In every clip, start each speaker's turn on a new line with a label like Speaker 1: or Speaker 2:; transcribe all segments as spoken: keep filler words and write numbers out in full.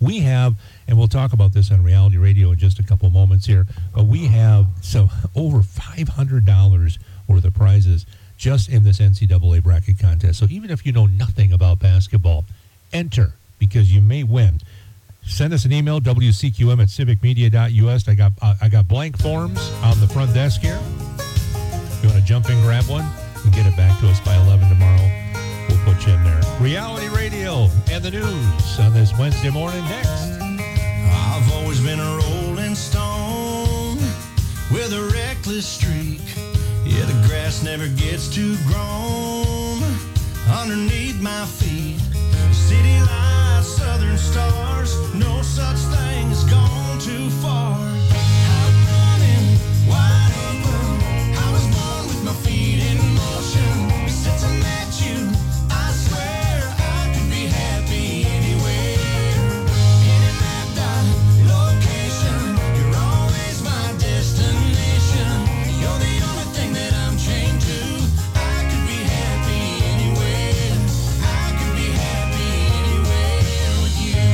Speaker 1: We have, and we'll talk about this on Reality Radio in just a couple moments here, but we have so over five hundred dollars worth of prizes just in this N C double A bracket contest. So even if you know nothing about basketball, enter because you may win. Send us an email, W C Q M at civic media dot U S. I got uh, I got blank forms on the front desk here. You want to jump in, grab one, and get it back to us by eleven tomorrow. We'll put you in there. Reality Radio and the news on this Wednesday morning next.
Speaker 2: I've always been a rolling stone with a reckless streak. Yeah, the grass never gets too grown underneath my feet. City lights, southern stars, no such thing as gone too far. I'm running wide open. I was born with my feet in motion. Since I met you, I swear I could be happy anywhere. Any mapped out location, you're always my destination. You're the only thing that I'm chained to. I could be happy anywhere. I could be happy anywhere with you.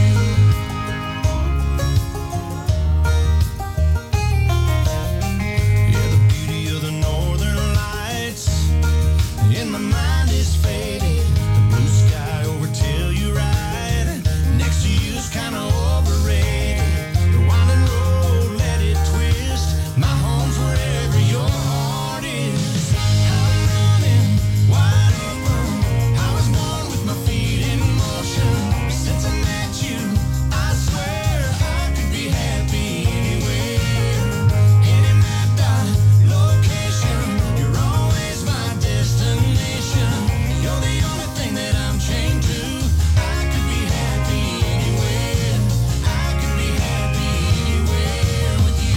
Speaker 2: Yeah, the beauty of the northern lights in my mind is faded. The blue sky over Telluride next to you's kind of overrated. The winding road, let it twist. My home's wherever your heart is. I'm running wide open. I was born with my feet in motion. Since I met you, I swear I could be happy anywhere. Any mapped out location, you're always my destination. You're the only thing that I'm chained to. I could be happy anywhere. I could be happy anywhere with you.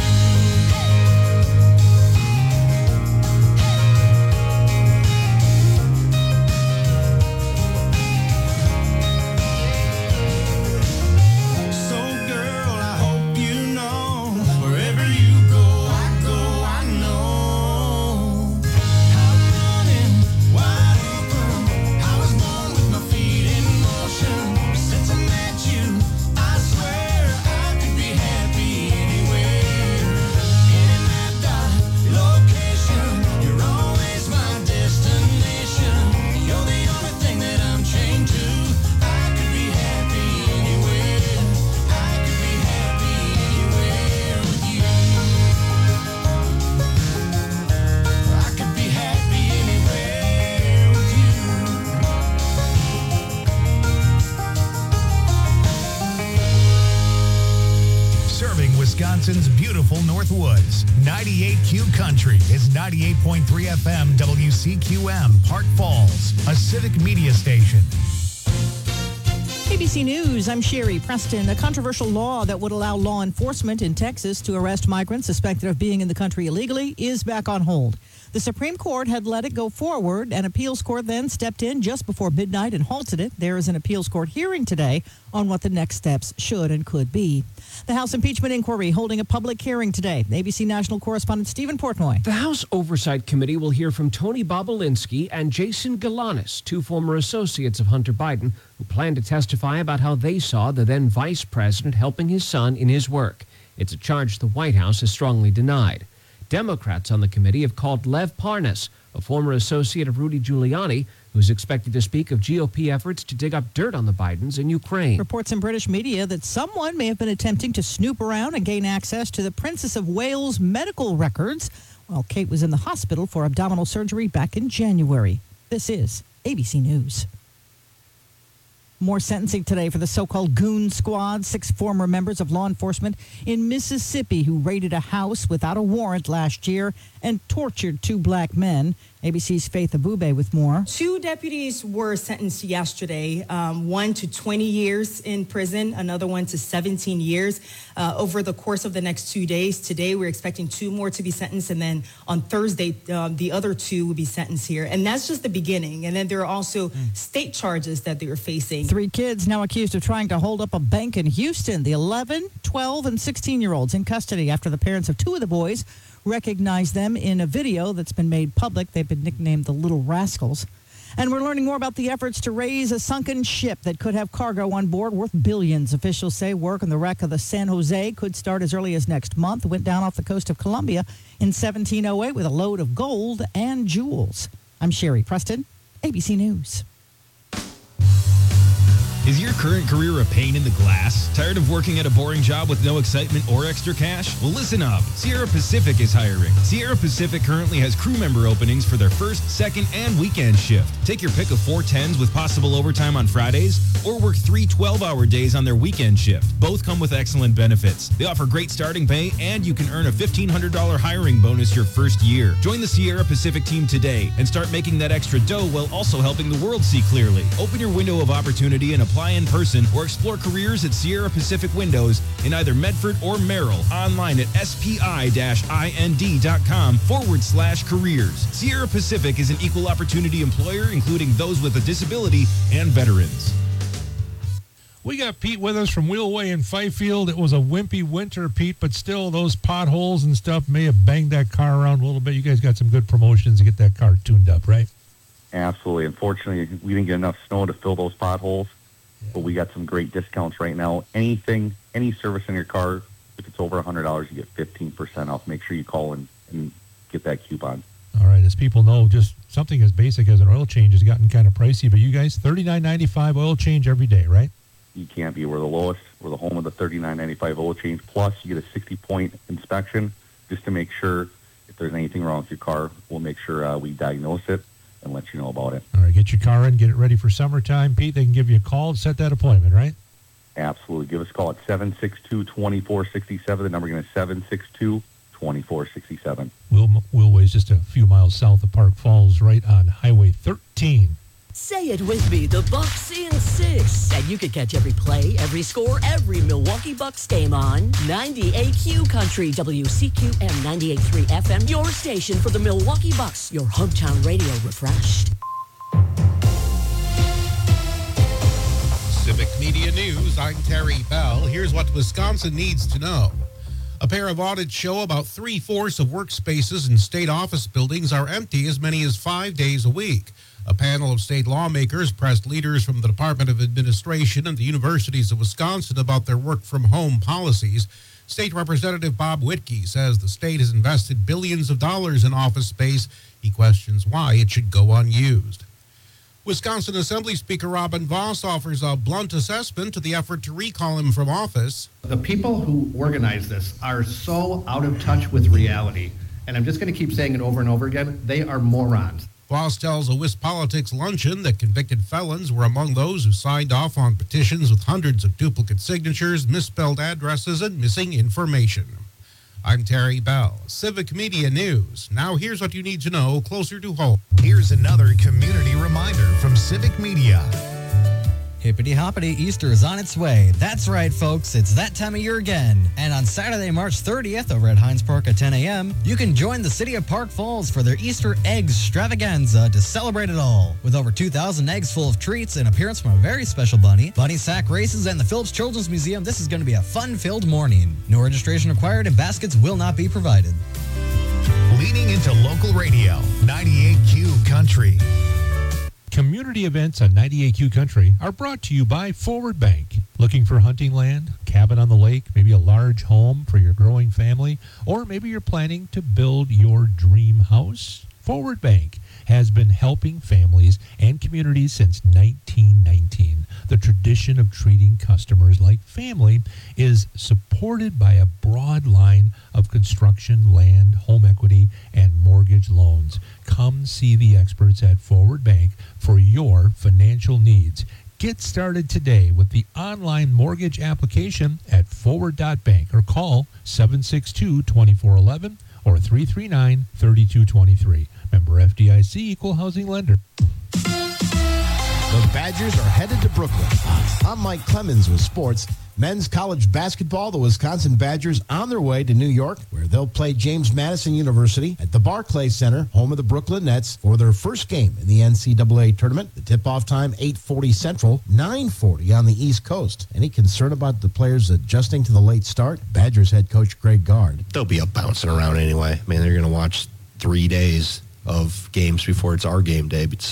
Speaker 2: So girl, I hope you know, wherever you go, I go, I know. I'm running wide open. I was born with my feet in motion. Since I met you, I swear I could be happy anywhere. Any mapped out location, you're always my destination. You're the only thing that I'm chained to. I could be happy anywhere. I could be happy anywhere with you. I could be happy anywhere with you.
Speaker 3: Serving Wisconsin's beautiful North Woods. ninety-eight Q Country is ninety-eight point three F M W C Q M, Park Falls, a civic media station.
Speaker 4: A B C News, I'm Sherry Preston. A controversial law that would allow law enforcement in Texas to arrest migrants suspected of being in the country illegally is back on hold. The Supreme Court had let it go forward. An appeals court then stepped in just before midnight and halted it. There is an appeals court hearing today on what the next steps should and could be. The House impeachment inquiry holding a public hearing today. A B C National correspondent Stephen Portnoy.
Speaker 5: The House Oversight Committee will hear from Tony Bobulinski and Jason Galanis, two former associates of Hunter Biden, who plan to testify about how they saw the then vice president helping his son in his work. It's a charge the White House has strongly denied. Democrats on the committee have called Lev Parnas, a former associate of Rudy Giuliani, who's expected to speak of G O P efforts to dig up dirt on the Bidens in Ukraine.
Speaker 4: Reports in British media that someone may have been attempting to snoop around and gain access to the Princess of Wales' medical records while Kate was in the hospital for abdominal surgery back in January. This is A B C News. More sentencing today for the so-called Goon Squad, six former members of law enforcement in Mississippi who raided a house without a warrant last year and tortured two black men. A B C's Faith Abube with more.
Speaker 6: Two deputies were sentenced yesterday, um, one to twenty years in prison, another one to seventeen years uh, over the course of the next two days. Today, we're expecting two more to be sentenced, and then on Thursday, um, the other two will be sentenced here. And that's just the beginning. And then there are also mm. state charges that they are facing.
Speaker 4: Three kids now accused of trying to hold up a bank in Houston. The eleven, twelve, and sixteen-year-olds in custody after the parents of two of the boys recognized them in a video that's been made public. They've been nicknamed the Little Rascals. And we're learning more about the efforts to raise a sunken ship that could have cargo on board worth billions. Officials say work on the wreck of the San Jose could start as early as next month. It went down off the coast of Colombia in seventeen oh eight with a load of gold and jewels. I'm Sherry Preston, A B C News.
Speaker 7: Is your current career a pain in the glass? Tired of working at a boring job with no excitement or extra cash? Well, listen up. Sierra Pacific is hiring. Sierra Pacific currently has crew member openings for their first, second, and weekend shift. Take your pick of four tens with possible overtime on Fridays, or work three twelve-hour days on their weekend shift. Both come with excellent benefits. They offer great starting pay, and you can earn a fifteen hundred dollars hiring bonus your first year. Join the Sierra Pacific team today and start making that extra dough while also helping the world see clearly. Open your window of opportunity and apply in person, or explore careers at Sierra Pacific Windows in either Medford or Merrill. Online at spi-ind.com forward slash careers. Sierra Pacific is an equal opportunity employer, including those with a disability and veterans.
Speaker 1: We got Pete with us from Wheelway in Fifield. It was a wimpy winter, Pete, but still those potholes and stuff may have banged that car around a little bit. You guys got some good promotions to get that car tuned up, right?
Speaker 8: Absolutely. Unfortunately, we didn't get enough snow to fill those potholes, yeah. But we got some great discounts right now. Anything, any service in your car, if it's over one hundred dollars, you get fifteen percent off. Make sure you call and, and get that coupon. All
Speaker 1: right. As people know, just something as basic as an oil change has gotten kind of pricey, but you guys, thirty-nine ninety-five oil change every day, right?
Speaker 8: You can't be. We're the lowest. We're the home of the thirty-nine ninety-five oil change. Plus, you get a sixty-point inspection just to make sure if there's anything wrong with your car. We'll make sure uh, we diagnose it and let you know about it.
Speaker 1: All right, get your car in, get it ready for summertime. Pete, they can give you a call and set that appointment, right?
Speaker 8: Absolutely. Give us a call at seven six two, two four six seven. The number again is seven six two, two four six seven.
Speaker 1: Will, Willway's just a few miles south of Park Falls, right on Highway thirteen.
Speaker 9: Say it with me, the Bucks in six. And you can catch every play, every score, every Milwaukee Bucks game on ninety-eight Q Country, W C Q M ninety-eight point three F M, your station for the Milwaukee Bucks, your hometown radio refreshed.
Speaker 10: Civic Media News, I'm Terry Bell. Here's what Wisconsin needs to know. A pair of audits show about three-fourths of workspaces in state office buildings are empty as many as five days a week. A panel of state lawmakers pressed leaders from the Department of Administration and the universities of Wisconsin about their work-from-home policies. State Representative Bob Whitkey says the state has invested billions of dollars in office space. He questions why it should go unused. Wisconsin Assembly Speaker Robin Vos offers a blunt assessment to the effort to recall him from office.
Speaker 11: The people who organize this are so out of touch with reality, and I'm just going to keep saying it over and over again, they are morons.
Speaker 10: Voss tells a WisPolitics luncheon that convicted felons were among those who signed off on petitions with hundreds of duplicate signatures, misspelled addresses, and missing information. I'm Terry Bell, Civic Media News. Now here's what you need to know closer to home.
Speaker 3: Here's another community reminder from Civic Media.
Speaker 12: Hippity hoppity, Easter is on its way. That's right, folks. It's that time of year again. And on Saturday, March thirtieth, over at Hines Park at ten a.m., you can join the city of Park Falls for their Easter Eggs Extravaganza to celebrate it all. With over two thousand eggs full of treats and appearance from a very special bunny, bunny sack races, and the Phillips Children's Museum, this is going to be a fun-filled morning. No registration required and baskets will not be provided.
Speaker 3: Leaning into local radio, ninety-eight Q Country.
Speaker 1: Community events on ninety-eight Q Country are brought to you by Forward Bank. Looking for hunting land, cabin on the lake, maybe a large home for your growing family, or maybe you're planning to build your dream house? Forward Bank has been helping families and communities since nineteen nineteen. The tradition of treating customers like family is supported by a broad line of construction, land, home equity, and mortgage loans. Come see the experts at Forward Bank for your financial needs. Get started today with the online mortgage application at forward dot bank or call seven six two, two four one one or three three nine, three two two three. Member F D I C, Equal Housing Lender.
Speaker 13: The Badgers are headed to Brooklyn. I'm Mike Clemens with sports. Men's college basketball, the Wisconsin Badgers on their way to New York, where they'll play James Madison University at the Barclays Center, home of the Brooklyn Nets, for their first game in the N C double A tournament. The tip-off time, eight forty Central, nine forty on the East Coast. Any concern about the players adjusting to the late start? Badgers head coach Greg Gard.
Speaker 14: They'll be up bouncing around anyway. I mean, they're going to watch three days of games before it's our game day, so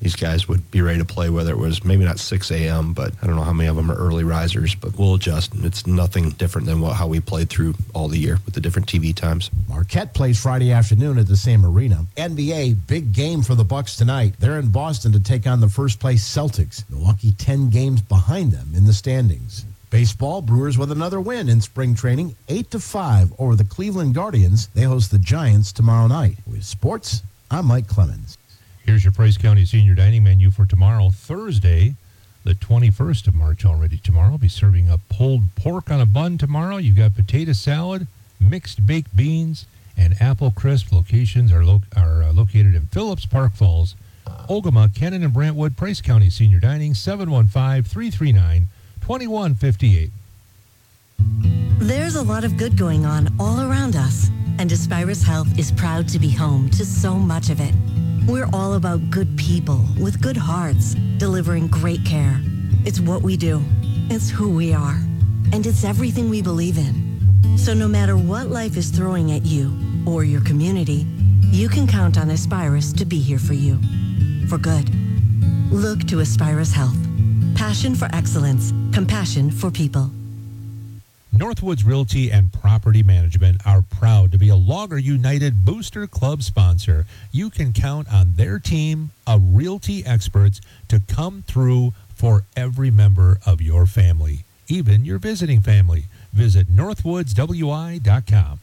Speaker 14: these guys would be ready to play, whether it was maybe not six a.m., but I don't know how many of them are early risers, but we'll adjust. It's nothing different than what, how we played through all the year with the different T V times.
Speaker 13: Marquette plays Friday afternoon at the same arena. N B A, big game for the Bucks tonight. They're in Boston to take on the first-place Celtics. Milwaukee ten games behind them in the standings. Baseball, Brewers with another win in spring training, eight to five over the Cleveland Guardians. They host the Giants tomorrow night. With sports, I'm Mike Clemens.
Speaker 1: Here's your Price County Senior Dining menu for tomorrow, Thursday, the twenty-first of March already tomorrow. I'll be serving up pulled pork on a bun tomorrow. You've got potato salad, mixed baked beans, and apple crisp. Locations are, lo- are uh, located in Phillips, Park Falls, Ogama, Kennon, and Brantwood. Price County Senior Dining, seven one five, three three nine, two one five eight.
Speaker 15: There's a lot of good going on all around us, and Aspirus Health is proud to be home to so much of it. We're all about good people with good hearts, delivering great care. It's what we do. It's who we are. And it's everything we believe in. So no matter what life is throwing at you or your community, you can count on Aspirus to be here for you. For good. Look to Aspirus Health. Passion for excellence. Compassion for people.
Speaker 1: Northwoods Realty and Property Management are proud to be a Logger United Booster Club sponsor. You can count on their team of realty experts to come through for every member of your family, even your visiting family. Visit northwoods w i dot com.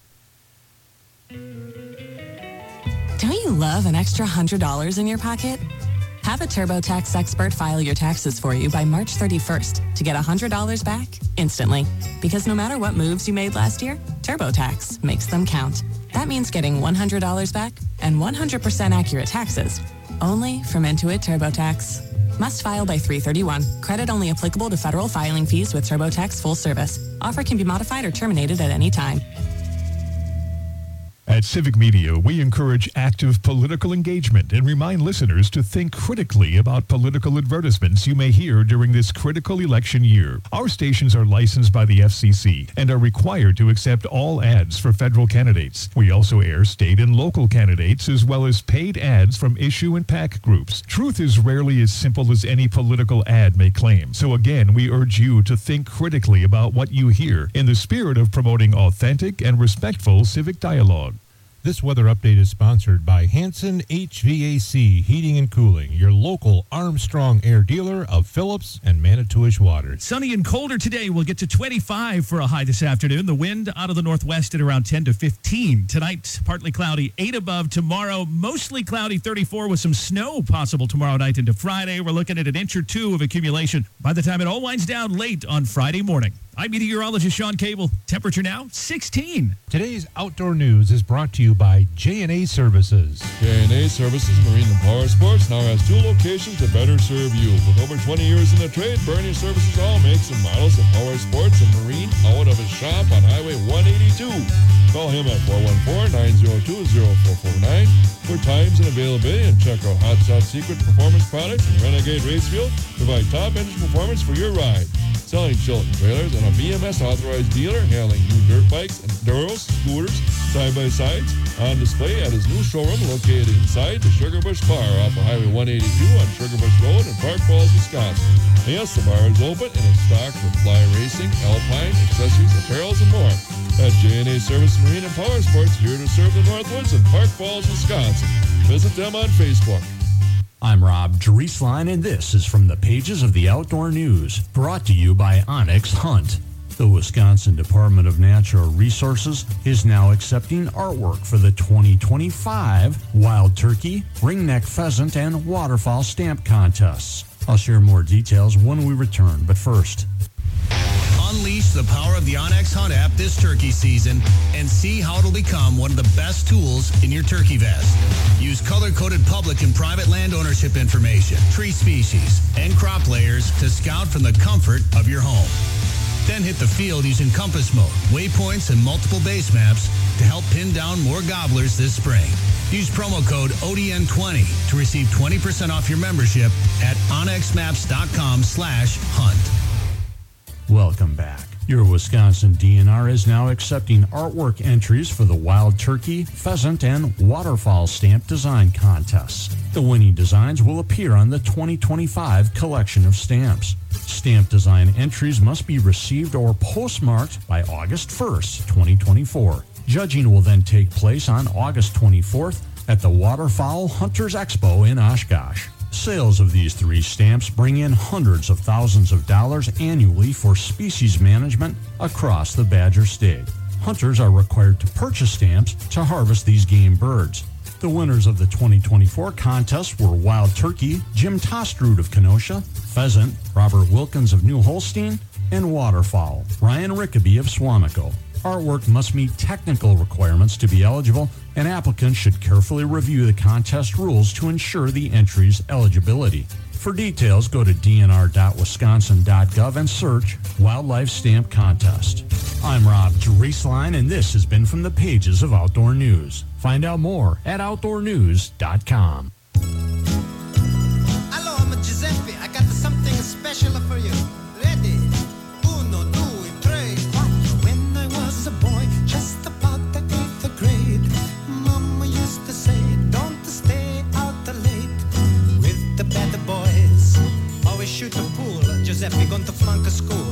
Speaker 16: Don't you love an extra one hundred dollars in your pocket? Have a TurboTax expert file your taxes for you by March thirty-first to get one hundred dollars back instantly. Because no matter what moves you made last year, TurboTax makes them count. That means getting one hundred dollars back and one hundred percent accurate taxes. Only from Intuit TurboTax. Must file by three thirty-one. Credit only applicable to federal filing fees with TurboTax full service. Offer can be modified or terminated at any time.
Speaker 17: At Civic Media, we encourage active political engagement and remind listeners to think critically about political advertisements you may hear during this critical election year. Our stations are licensed by the F C C and are required to accept all ads for federal candidates. We also air state and local candidates as well as paid ads from issue and PAC groups. Truth is rarely as simple as any political ad may claim. So again, we urge you to think critically about what you hear in the spirit of promoting authentic and respectful civic dialogue.
Speaker 1: This weather update is sponsored by Hanson H V A C Heating and Cooling, your local Armstrong Air dealer of Phillips and Manitowish waters.
Speaker 18: Sunny and colder today. We'll get to twenty-five for a high this afternoon. The wind out of the northwest at around ten to fifteen. Tonight, partly cloudy, eight above. Tomorrow, mostly cloudy, thirty-four with some snow possible tomorrow night into Friday. We're looking at an inch or two of accumulation by the time it all winds down late on Friday morning. I'm meteorologist Sean Cable. Temperature now, sixteen.
Speaker 1: Today's outdoor news is brought to you by J and A Services.
Speaker 19: J and A Services Marine and Power Sports now has two locations to better serve you. With over twenty years in the trade, Bernie Services all makes and models of power sports and marine out of his shop on Highway one eighty-two. Call him at four one four, nine zero two, zero four four nine for times and availability, and check out Hot Shot Secret Performance Products and Renegade Racefield. Provide top engine performance for your ride. Selling Chilton trailers and a B M S authorized dealer handling new dirt bikes, enduros, scooters, side-by-sides on display at his new showroom located inside the Sugar Bush Bar off of Highway one eighty-two on Sugar Bush Road in Park Falls, Wisconsin. Yes, the bar is open and is stocked with fly racing, alpine, accessories, apparels, and more. At J and A Service Marine and Power Sports, here to serve the Northwoods in Park Falls, Wisconsin. Visit them on Facebook.
Speaker 20: I'm Rob Drieslein, and this is from the pages of the Outdoor News, brought to you by Onyx Hunt. The Wisconsin Department of Natural Resources is now accepting artwork for the twenty twenty-five Wild Turkey, Ringneck Pheasant, and Waterfowl Stamp Contests. I'll share more details when we return, but first...
Speaker 21: Unleash the power of the Onyx Hunt app this turkey season and see how it'll become one of the best tools in your turkey vest. Use color-coded public and private land ownership information, tree species, and crop layers to scout from the comfort of your home. Then hit the field using compass mode, waypoints, and multiple base maps to help pin down more gobblers this spring. Use promo code O D N twenty to receive twenty percent off your membership at onyx maps dot com slash hunt.
Speaker 20: Welcome back. Your Wisconsin D N R is now accepting artwork entries for the Wild Turkey, Pheasant, and Waterfowl Stamp Design Contests. The winning designs will appear on the twenty twenty-five collection of stamps. Stamp design entries must be received or postmarked by August first, twenty twenty-four. Judging will then take place on August twenty-fourth at the Waterfowl Hunters Expo in Oshkosh. Sales of these three stamps bring in hundreds of thousands of dollars annually for species management across the Badger State. Hunters are required to purchase stamps to harvest these game birds. The winners of the twenty twenty-four contest were Wild Turkey, Jim Tostrud of Kenosha, Pheasant, Robert Wilkins of New Holstein, and Waterfowl, Ryan Rickaby of Swamico. Artwork must meet technical requirements to be eligible, and applicants should carefully review the contest rules to ensure the entry's eligibility. For details, go to d n r dot wisconsin dot gov and search Wildlife Stamp Contest. I'm Rob Drieslein, and this has been from the pages of Outdoor News. Find out more at outdoor news dot com.
Speaker 2: Hello, I'm Giuseppe. I got something special for you. Ready? Uno, due, tre, quattro. When I was a boy, just about the eighth grade, Mama used to say, don't stay out late with the bad boys. Always shoot the pool. Giuseppe going to flunk a school.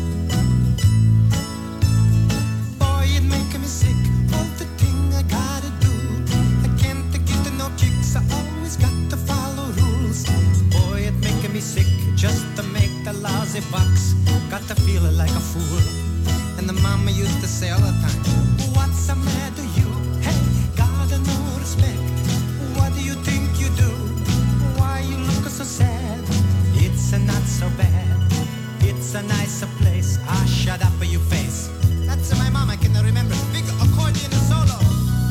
Speaker 2: Boy, it make me sick. All the thing I gotta do. I can't get no kicks. I always got to follow rules. Boy, it make me sick just to make the lousy bucks. Got to feel like a fool. And the mama used to say all the time, what's the matter you? Hey, got no respect. What do you think you do? Why you look so sad? It's a not so bad. It's a nicer place. Ah, shut up your face. That's my mom, I can remember. Big accordion solo.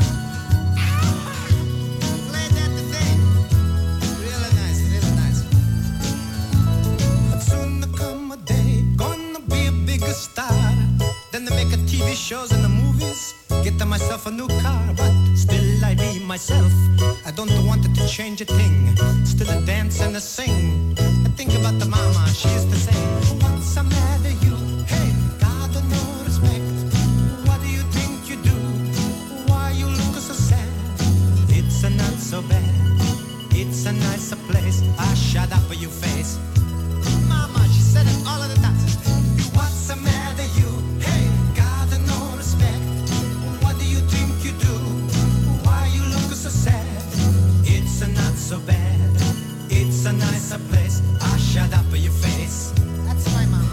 Speaker 2: Play that thing. Really nice, really nice. But soon there come a day, gonna be a big star. Then they make a T V shows and the movies. Get myself a new car, but still I be myself. I don't want it to change a thing. Still a dance and a sing. I think about the mama, she used to say, what's the matter you? Hey, God no respect. What do you think you do? Why you look so sad? It's a not so bad. It's a nicer place. Ah, shut up your face. Mama, she said it all of the time. What's the matter you? Hey, God no respect. What do you think you do? Why you look so sad? It's a not so bad. It's a nicer place. Ah, shut up your face. That's my mama.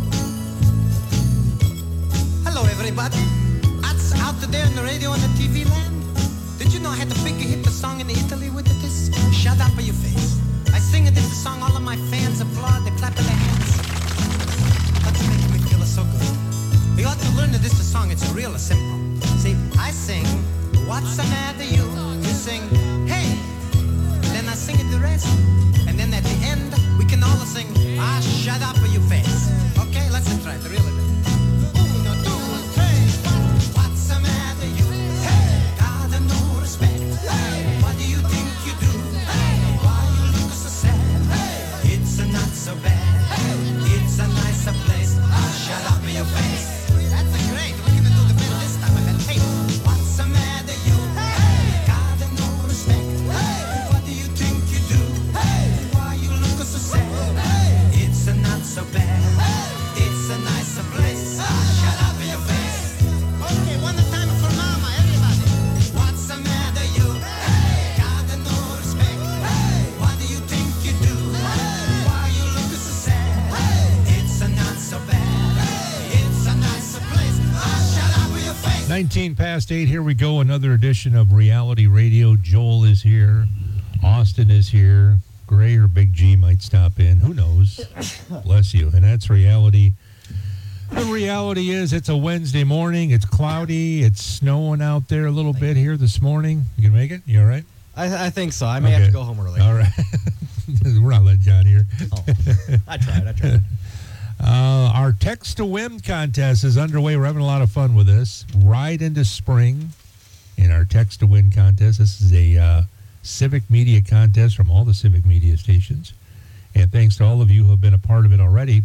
Speaker 2: Hello, everybody. That's out there in the radio and the T V land. Did you know I had the big hit the song in Italy with this? Shut up your face. I sing this song, all of my fans applaud, they clap their hands. That's making me feel so good. You ought to learn that this song, it's real simple. See, I sing, what's the matter you? You sing, hey. Then I sing it the rest. And then at the end, we can all sing, ah, shut up your face. Okay, let's try it, really. Uno, due, tre, what's the matter you? Hey, God no respect. Hey, what do you think you do? Hey, why you look so sad? Hey, it's not so bad. Hey, it's a nicer place. Ah, shut up your face. That's great. We're gonna do the best this time. I bet. Hey, what's the matter you? Hey, God no respect. Hey, what do you think you do? Hey, why you look so sad? Hey, it's not so bad. It's a nicer place. Ah, shut up your face. Okay, one time for mama, everybody. What's the matter you? Hey, God no respect. Hey, what do you think you do? Hey, why you look so sad? Hey, it's not so bad. Hey, it's a nicer place. Ah, shut up your face.
Speaker 1: nineteen past eight, here we go. Another edition of Reality Radio. Joel is here. Austin is here. Gray or Big G might stop in. Who knows? Bless you. And that's reality. The reality is it's a Wednesday morning. It's cloudy. It's snowing out there a little bit here this morning. You can make it? You all right?
Speaker 12: I, I think so. I may have
Speaker 1: Okay.
Speaker 12: to go home early.
Speaker 1: All right. We're not letting John here.
Speaker 12: Oh, I tried. I tried.
Speaker 1: Uh, our Text to Win contest is underway. We're having a lot of fun with this. Ride into spring in our Text to Win contest. This is a uh, civic media contest from all the civic media stations. And thanks to all of you who have been a part of it already.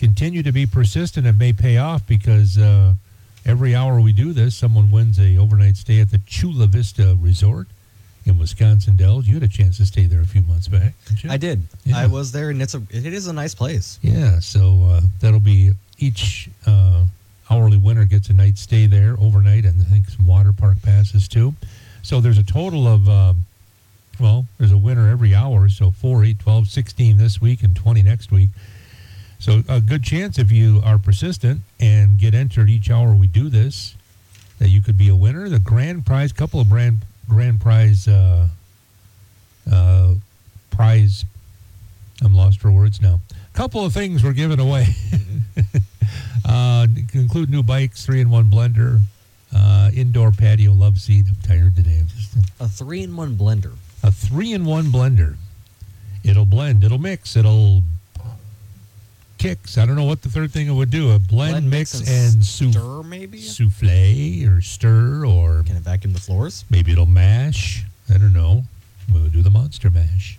Speaker 1: continue to be persistent, it may pay off because uh, every hour we do this, someone wins a overnight stay at the Chula Vista Resort in Wisconsin Dells. You had a chance to stay there a few months back, didn't you?
Speaker 12: I did.
Speaker 1: Yeah.
Speaker 12: I was there, and it's a it is a nice place.
Speaker 1: Yeah, so uh, that'll be each uh, hourly winner gets a night stay there overnight, and I think some water park passes too. So there's a total of, um, well, there's a winner every hour, so four, eight, twelve, sixteen this week and twenty next week. So a good chance if you are persistent and get entered each hour we do this, that you could be a winner. The grand prize, couple of grand, grand prize, uh, uh, prize, I'm lost for words now. Couple of things we're giving away. uh, include new bikes, three-in-one blender, uh, indoor patio love seat. I'm tired today. I'm just
Speaker 12: A three-in-one blender.
Speaker 1: a three-in-one blender. It'll blend. It'll mix. It'll kicks. I don't know what the third thing it would do. A blend,
Speaker 12: Blend,
Speaker 1: mix,
Speaker 12: mix,
Speaker 1: and,
Speaker 12: and
Speaker 1: souff-
Speaker 12: stir, maybe?
Speaker 1: souffle or stir, or
Speaker 12: Can it vacuum the floors?
Speaker 1: maybe it'll mash. I don't know. We'll do the monster mash.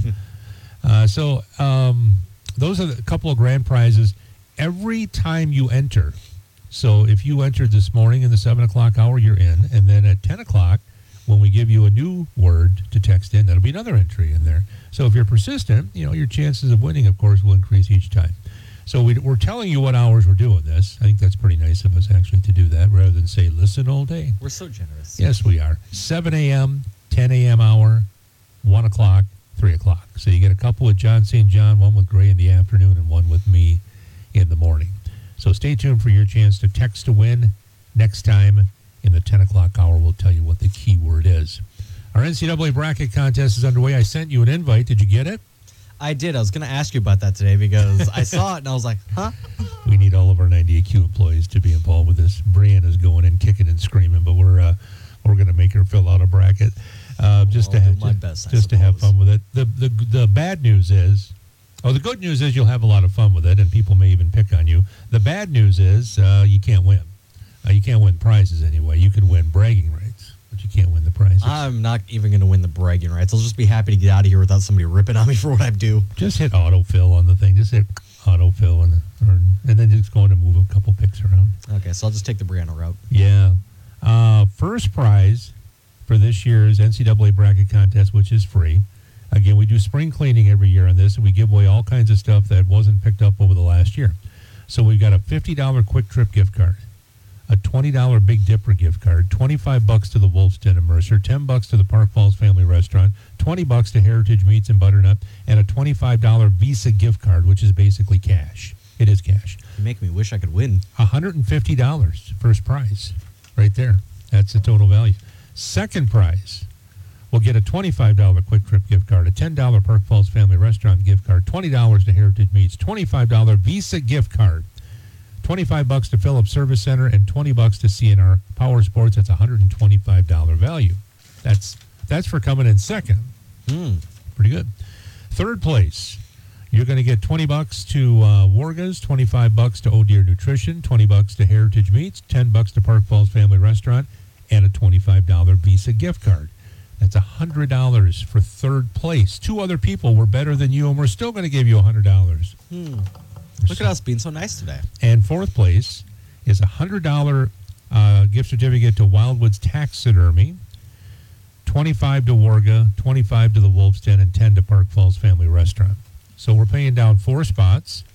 Speaker 1: uh, so um, those are a couple of grand prizes. Every time you enter, so if you entered this morning in the seven o'clock hour, you're in. And then at ten o'clock, when we give you a new word to text in, that'll be another entry in there. So if you're persistent, you know, your chances of winning, of course, will increase each time. So we, we're telling you what hours we're doing this. I think that's pretty nice of us, actually, to do that rather than say, listen all day.
Speaker 12: We're so generous.
Speaker 1: Yes, we are. seven a.m., ten a.m. hour, one o'clock, three o'clock. So you get a couple with John Saint John, one with Gray in the afternoon, and one with me in the morning. So stay tuned for your chance to text to win. Next time in the ten o'clock hour, we'll tell you what the key word is. Our N C double A bracket contest is underway. I sent you an invite. Did you get it?
Speaker 12: I did. I was going to ask you about that today because I saw it and I was like, huh?
Speaker 1: We need all of our ninety-eight Q employees to be involved with this. Brianna's going in kicking and screaming, but we're uh, we're going to make her fill out a bracket uh, just
Speaker 12: I'll
Speaker 1: to have
Speaker 12: do my best, I
Speaker 1: just to have
Speaker 12: suppose.
Speaker 1: fun with it. The the the bad news is, oh, the good news is you'll have a lot of fun with it, and people may even pick on you. The bad news is uh, you can't win. Uh, you can't win prizes anyway. You can win bragging rights, but you can't win the prizes.
Speaker 12: I'm not even going to win the bragging rights. I'll just be happy to get out of here without somebody ripping on me for what I do.
Speaker 1: Just hit autofill on the thing. Just hit autofill, and or, and then just go in and move a couple picks around.
Speaker 12: Okay, so I'll just take the Brianna route.
Speaker 1: Yeah. Uh, first prize for this year's N C double A bracket contest, which is free. Again, we do spring cleaning every year on this, and we give away all kinds of stuff that wasn't picked up over the last year. So we've got a fifty dollars Quick Trip gift card, a twenty dollars Big Dipper gift card, twenty-five bucks to the Wolf's Den and Mercer, ten bucks to the Park Falls Family Restaurant, twenty bucks to Heritage Meats and Butternut, and a twenty-five dollars Visa gift card, which is basically cash. It is cash.
Speaker 12: You make me wish I could win.
Speaker 1: one hundred fifty dollars first prize right there. That's the total value. Second prize, we'll get a twenty-five dollars Quick Trip gift card, a ten dollars Park Falls Family Restaurant gift card, twenty dollars to Heritage Meats, twenty-five dollars Visa gift card, twenty-five bucks to Phillips Service Center, and twenty bucks to C N R Power Sports. That's one hundred twenty-five dollars value. That's that's for coming in second.
Speaker 12: Hmm.
Speaker 1: Pretty good. Third place, you're going to get twenty bucks to uh, Warga's, twenty-five bucks to Oh Deer Nutrition, twenty bucks to Heritage Meats, ten bucks to Park Falls Family Restaurant, and a twenty-five dollars Visa gift card. That's one hundred dollars for third place. Two other people were better than you, and we're still going to give you one hundred dollars.
Speaker 12: Hmm. Look at us being so nice today.
Speaker 1: And fourth place is a one hundred dollars uh, gift certificate to Wildwoods Taxidermy, twenty-five to Warga, twenty-five to the Wolf's Den, and ten to Park Falls Family Restaurant. So we're paying down four spots.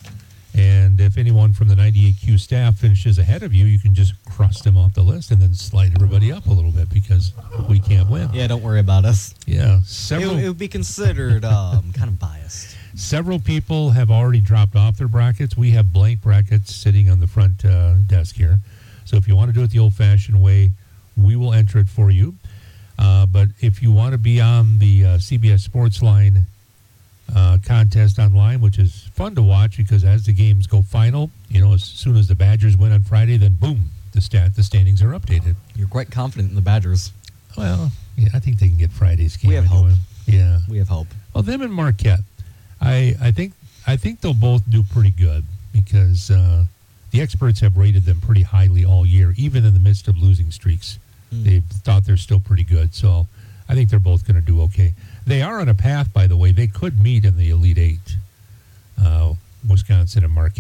Speaker 1: And if anyone from the ninety-eight Q staff finishes ahead of you, you can just cross them off the list and then slide everybody up a little bit because we can't win.
Speaker 12: Yeah, don't worry about us.
Speaker 1: Yeah.
Speaker 12: It,
Speaker 1: Several,
Speaker 12: it would be considered um, kind of biased.
Speaker 1: several people have already dropped off their brackets. We have blank brackets sitting on the front uh, desk here. So if you want to do it the old-fashioned way, we will enter it for you. Uh, but if you want to be on the uh, C B S Sports Line uh, contest online, which is fun to watch because as the games go final, you know, as soon as the Badgers win on Friday, then boom, the stat, the standings are updated.
Speaker 12: You're quite confident in the Badgers.
Speaker 1: Well, yeah, I think they can get Friday's game.
Speaker 12: We have
Speaker 1: anyway.
Speaker 12: hope.
Speaker 1: Yeah,
Speaker 12: We have hope.
Speaker 1: well, them and Marquette, I I think I think they'll both do pretty good because uh, the experts have rated them pretty highly all year, even in the midst of losing streaks.
Speaker 12: Mm.
Speaker 1: They've thought they're still pretty good, so I think they're both going to do okay. They are on a path, by the way. They could meet in the Elite Eight, uh, Wisconsin and Marquette.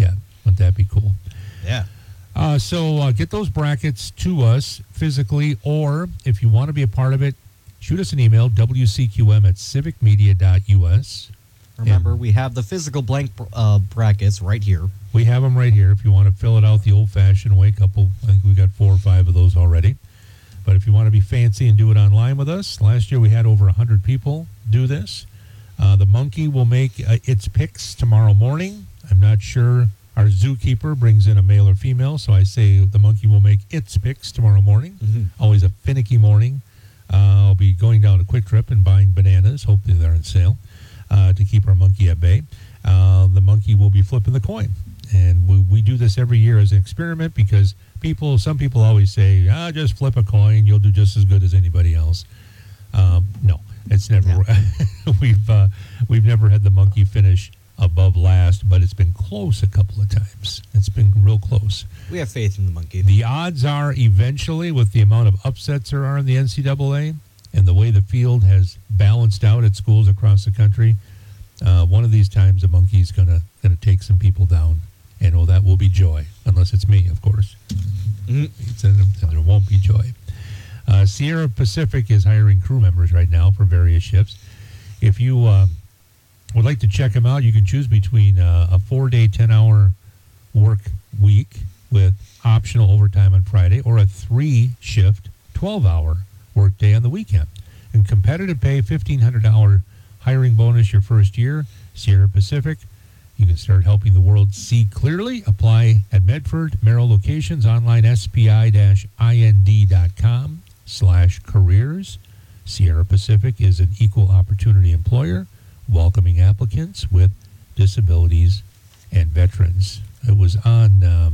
Speaker 1: Wouldn't that be cool?
Speaker 12: Yeah.
Speaker 1: Uh, so uh, get those brackets to us physically, or if you want to be a part of it, shoot us an email, W C Q M at civic media dot U S.
Speaker 12: Remember, we have the physical blank uh, brackets right here.
Speaker 1: We have them right here if you want to fill it out the old-fashioned way. Couple, I think we got four or five of those already. But if you want to be fancy and do it online with us, last year we had over one hundred people do this. Uh, the monkey will make uh, its picks tomorrow morning. I'm not sure. Our zookeeper brings in a male or female, so I say the monkey will make its picks tomorrow morning.
Speaker 12: Mm-hmm.
Speaker 1: Always a finicky morning. Uh, I'll be going down to Quick Trip and buying bananas. Hopefully they're on sale uh, to keep our monkey at bay. Uh, the monkey will be flipping the coin. And we, we do this every year as an experiment because people, some people always say, ah, just flip a coin. You'll do just as good as anybody else. Um, no, it's never. Yeah. we've uh, we've never had the monkey finish above last, but it's been close a couple of times. It's been real close.
Speaker 12: We have faith in the monkey.
Speaker 1: The odds are eventually, with the amount of upsets there are in the N C double A and the way the field has balanced out at schools across the country, uh, one of these times the monkey's gonna gonna take some people down, and oh, that will be joy, unless it's me, of course. Mm-hmm. And there won't be joy. Uh, Sierra Pacific is hiring crew members right now for various shifts. If you uh, would like to check them out, you can choose between uh, a four-day, ten-hour work week with optional overtime on Friday or a three-shift, twelve-hour work day on the weekend. And competitive pay, fifteen hundred dollars hiring bonus your first year. Sierra Pacific, you can start helping the world see clearly. Apply at Medford, Merrill locations, online, S P I dash I N D dot com slash careers. Sierra Pacific is an equal opportunity employer, welcoming applicants with disabilities and veterans. It was on um,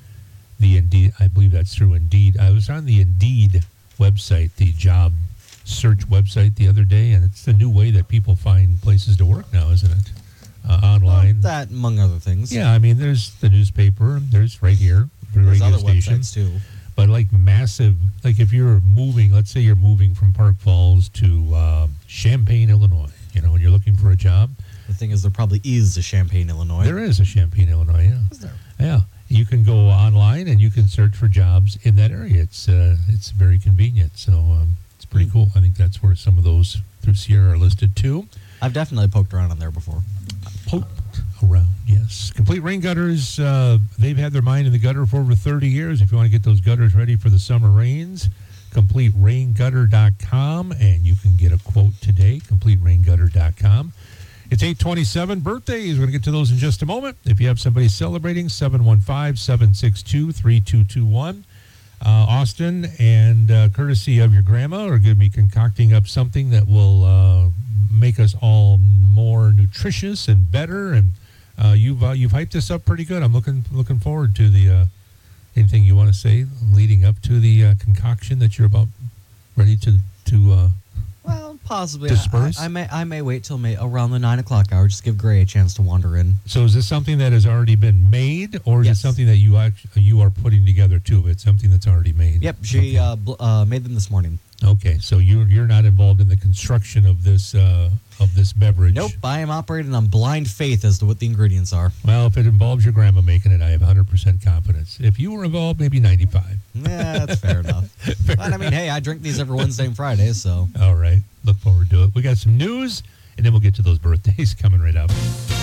Speaker 1: the Indeed, I believe that's through Indeed. I was on the Indeed website, the job search website the other day, and it's the new way that people find places to work now, isn't it? Uh, online.
Speaker 12: Well, that, among other things.
Speaker 1: Yeah, I mean, there's the newspaper. There's right here, the
Speaker 12: There's
Speaker 1: radio
Speaker 12: other
Speaker 1: station.
Speaker 12: websites, too.
Speaker 1: But like massive, like if you're moving, let's say you're moving from Park Falls to uh, Champaign, Illinois, you know, and you're looking for a job.
Speaker 12: The thing is, there probably is a Champaign, Illinois.
Speaker 1: There is a Champaign, Illinois, yeah.
Speaker 12: Is there?
Speaker 1: Yeah. You can go online and you can search for jobs in that area. It's uh, it's very convenient. So um, it's pretty mm. cool. I think that's where some of those through Sierra are listed too.
Speaker 12: I've definitely poked around on there before.
Speaker 1: Poked around, yes. Complete Rain Gutters, uh, they've had their mind in the gutter for over thirty years. If you want to get those gutters ready for the summer rains, complete rain gutter dot com, and you can get a quote today, complete rain gutter dot com. It's eight twenty-seven, birthdays. We're going to get to those in just a moment. If you have somebody celebrating, seven one five, seven six two, three two two one. Uh, Austin, and uh, courtesy of your grandma, are going to be concocting up something that will uh, make us all more nutritious and better. And uh, you've uh, you've hyped this up pretty good. I'm looking looking forward to the uh, anything you want to say leading up to the uh, concoction that you're about ready to to. Uh,
Speaker 12: Well, possibly.
Speaker 1: Disperse?
Speaker 12: I, I may I may wait till May, around the nine o'clock hour. Just give Gray a chance to wander in.
Speaker 1: So is this something that has already been made, or is
Speaker 12: Yes.
Speaker 1: it something that you actually, you are putting together too? It's something that's already made.
Speaker 12: Yep, she uh, bl- uh, made them this morning.
Speaker 1: Okay, so you you're not involved in the construction of this uh, of this beverage.
Speaker 12: Nope, I am operating on blind faith as to what the ingredients are.
Speaker 1: Well, if it involves your grandma making it, I have one hundred percent confidence. If you were involved, maybe ninety-five.
Speaker 12: Yeah, that's fair enough. But I mean, hey, I drink these every Wednesday and Friday, so.
Speaker 1: All right, look forward to it. We got some news, and then we'll get to those birthdays coming right up.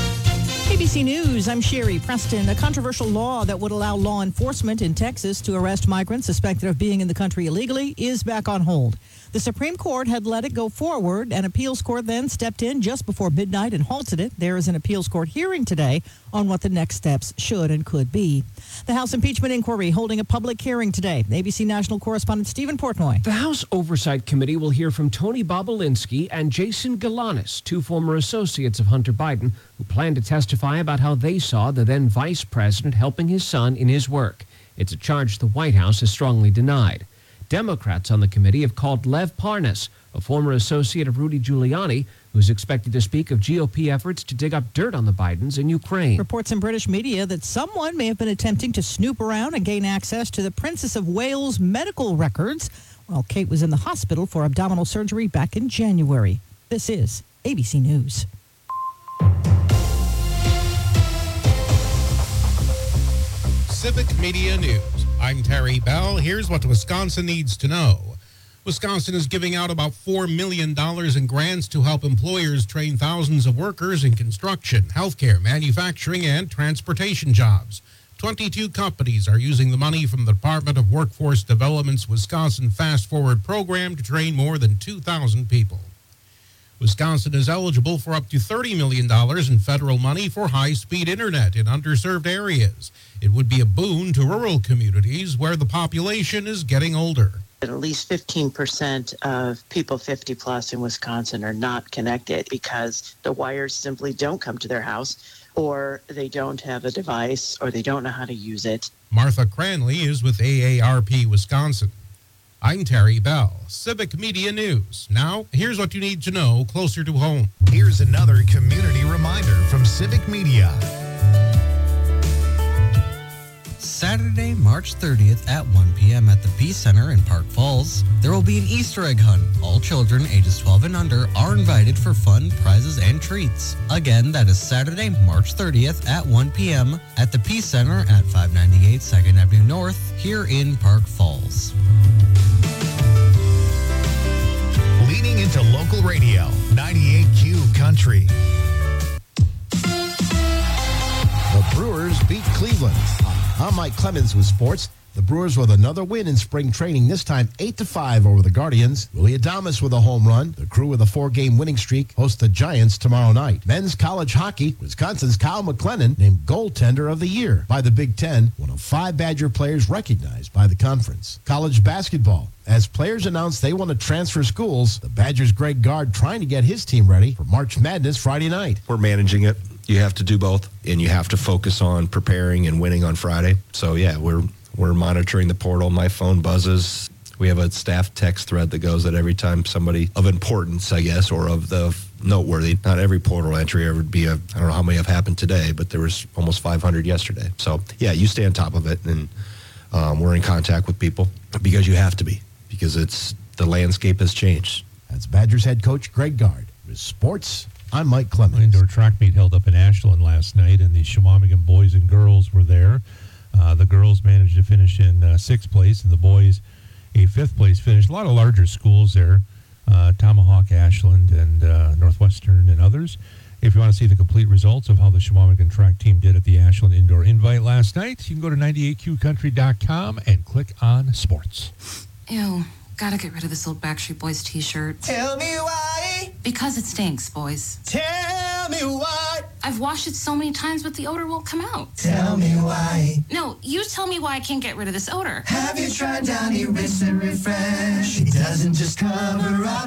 Speaker 4: A B C News, I'm Sherry Preston. A controversial law that would allow law enforcement in Texas to arrest migrants suspected of being in the country illegally is back on hold. The Supreme Court had let it go forward. An appeals court then stepped in just before midnight and halted it. There is an appeals court hearing today on what the next steps should and could be. The House impeachment inquiry holding a public hearing today. A B C National correspondent Stephen Portnoy.
Speaker 5: The House Oversight Committee will hear from Tony Bobulinski and Jason Galanis, two former associates of Hunter Biden, who plan to testify about how they saw the then vice president helping his son in his work. It's a charge the White House has strongly denied. Democrats on the committee have called Lev Parnas, a former associate of Rudy Giuliani, who's expected to speak of G O P efforts to dig up dirt on the Bidens in Ukraine.
Speaker 4: Reports in British media that someone may have been attempting to snoop around and gain access to the Princess of Wales medical records while Kate was in the hospital for abdominal surgery back in January. This is A B C News.
Speaker 10: Civic Media News. I'm Terry Bell. Here's what Wisconsin needs to know. Wisconsin is giving out about four million dollars in grants to help employers train thousands of workers in construction, healthcare, manufacturing, and transportation jobs. twenty-two companies are using the money from the Department of Workforce Development's Wisconsin Fast Forward program to train more than two thousand people. Wisconsin is eligible for up to thirty million dollars in federal money for high-speed internet in underserved areas. It would be a boon to rural communities where the population is getting older.
Speaker 6: At least fifteen percent of people fifty plus in Wisconsin are not connected because the wires simply don't come to their house, or they don't have a device, or they don't know how to use it.
Speaker 10: Martha Cranley is with A A R P Wisconsin. I'm Terry Bell, Civic Media News. Now, here's what you need to know closer to home.
Speaker 3: Here's another community reminder from Civic Media.
Speaker 12: Saturday, March thirtieth at one p.m. at the Peace Center in Park Falls, there will be an Easter egg hunt. All children ages twelve and under are invited for fun, prizes, and treats. Again, that is Saturday, March thirtieth at one p.m. at the Peace Center at five ninety-eight second Avenue North here in Park Falls.
Speaker 3: Leading into local radio, ninety-eight Q Country.
Speaker 13: The Brewers beat Cleveland. I'm Mike Clemens with sports. The Brewers with another win in spring training, this time eight to five over the Guardians. Willie Adames with a home run. The Crew with a four-game winning streak host the Giants tomorrow night. Men's college hockey, Wisconsin's Kyle McLennan named goaltender of the year by the Big Ten, one of five Badger players recognized by the conference. College basketball. As players announce they want to transfer schools, the Badgers' Greg Gard trying to get his team ready for March Madness Friday night.
Speaker 14: We're managing it. You have to do both, and you have to focus on preparing and winning on Friday. So, yeah, we're we're monitoring the portal. My phone buzzes. We have a staff text thread that goes that every time somebody of importance, I guess, or of the noteworthy, not every portal entry ever would be a, I don't know how many have happened today, but there was almost five hundred yesterday. So, yeah, you stay on top of it, and um, we're in contact with people because you have to be, because it's the landscape has changed.
Speaker 13: That's Badgers head coach Greg Gard. With sports, I'm Mike Clemens.
Speaker 1: Indoor track meet held up in Ashland last night, and the Chequamegon boys and girls were there. Uh, the girls managed to finish in uh, sixth place, and the boys a fifth place finish. A lot of larger schools there, uh, Tomahawk, Ashland, and uh, Northwestern, and others. If you want to see the complete results of how the Chequamegon track team did at the Ashland Indoor Invite last night, you can go to ninety-eight Q country dot com and click on sports.
Speaker 22: Ew. Gotta get rid of this old Backstreet Boys t-shirt.
Speaker 2: Tell me why.
Speaker 22: Because it stinks, boys.
Speaker 2: Tell me why.
Speaker 22: I've washed it so many times, but the odor won't come out.
Speaker 2: Tell me why.
Speaker 22: No, you tell me why I can't get rid of this odor.
Speaker 2: Have you tried Downy Rinse and Refresh? It doesn't just cover up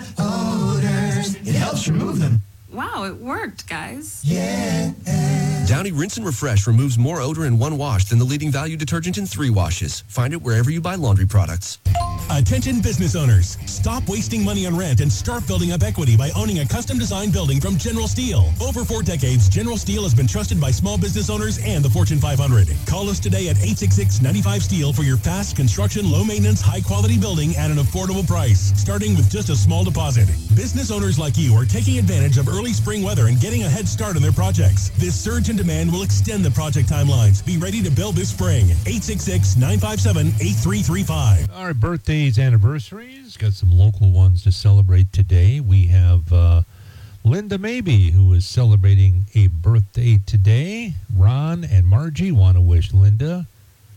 Speaker 2: odors. It helps remove them.
Speaker 22: Wow, it worked, guys.
Speaker 2: Yeah.
Speaker 23: Downy Rinse and Refresh removes more odor in one wash than the leading value detergent in three washes. Find it wherever you buy laundry products.
Speaker 24: Attention business owners. Stop wasting money on rent and start building up equity by owning a custom-designed building from General Steel. Over four decades, General Steel has been trusted by small business owners and the Fortune five hundred. Call us today at eight six six, nine five, STEEL for your fast construction, low-maintenance, high-quality building at an affordable price, starting with just a small deposit. Business owners like you are taking advantage of early spring weather and getting a head start on their projects. This surge in demand will extend the project timelines. Be ready to build this spring. eight six six, nine five seven, eight three three five.
Speaker 1: All right, birthdays, anniversaries. Got some local ones to celebrate today. We have uh, Linda Maybe, who is celebrating a birthday today. Ron and Margie want to wish Linda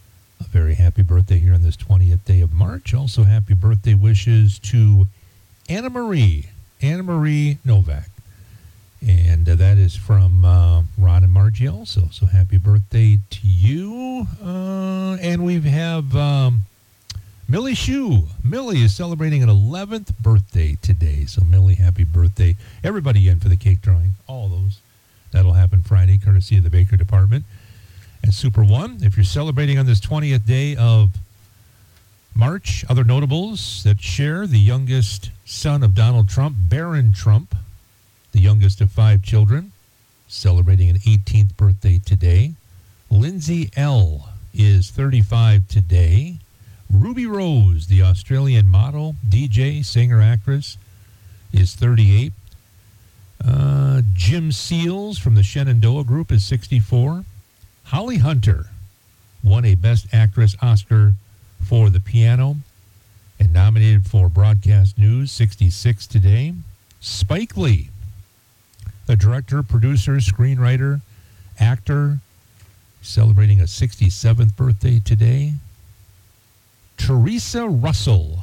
Speaker 1: a very happy birthday here on this twentieth day of March. Also, happy birthday wishes to Anna Marie, Anna Marie Novak. And uh, that is from uh, Ron and Margie also. So happy birthday to you. Uh, and we have um, Millie Shue. Millie is celebrating an eleventh birthday today. So Millie, happy birthday. Everybody in for the cake drawing. All those. That'll happen Friday, courtesy of the Baker Department. And Super One, if you're celebrating on this twentieth day of March, other notables that share: the youngest son of Donald Trump, Barron Trump, the youngest of five children, celebrating an eighteenth birthday today. Lindsay L. is thirty-five today. Ruby Rose, the Australian model, D J, singer, actress, is thirty-eight. Uh, Jim Seals from the Shenandoah Group is sixty-four. Holly Hunter, won a Best Actress Oscar for The Piano and nominated for Broadcast News, sixty-six today. Spike Lee, the director, producer, screenwriter, actor, celebrating a sixty-seventh birthday today. Teresa Russell,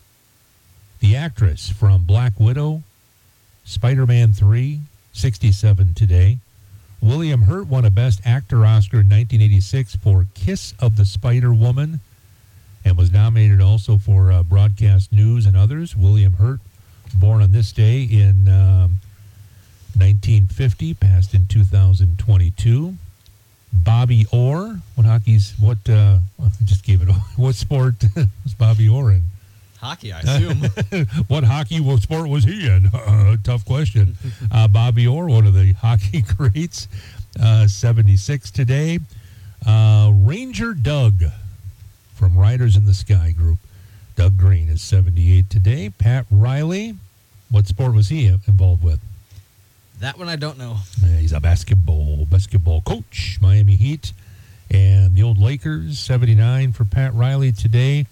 Speaker 1: the actress from Black Widow, Spider-Man three, sixty-seven today. William Hurt won a Best Actor Oscar in nineteen eighty-six for Kiss of the Spider-Woman and was nominated also for uh, Broadcast News and others. William Hurt, born on this day in um, nineteen fifty, passed in two thousand twenty-two. Bobby Orr, what hockey's, what, uh, well, I just gave it, what sport was Bobby Orr in?
Speaker 12: Hockey, I assume.
Speaker 1: What hockey what sport was he in? Uh, tough question. Uh, Bobby Orr, one of the hockey greats, uh, seventy-six today. Uh, Ranger Doug from Riders in the Sky group. Doug Green is seventy-eight today. Pat Riley, what sport was he involved with?
Speaker 12: That one I don't know.
Speaker 1: Yeah, he's a basketball basketball coach, Miami Heat. And the old Lakers, seventy-nine for Pat Riley today.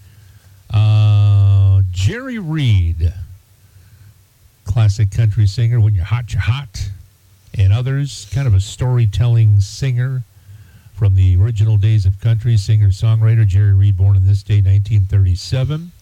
Speaker 1: Uh, Jerry Reed, classic country singer, When You're Hot, You're Hot. And others, kind of a storytelling singer from the original days of country, singer-songwriter. Jerry Reed, born on this day, nineteen thirty-seven.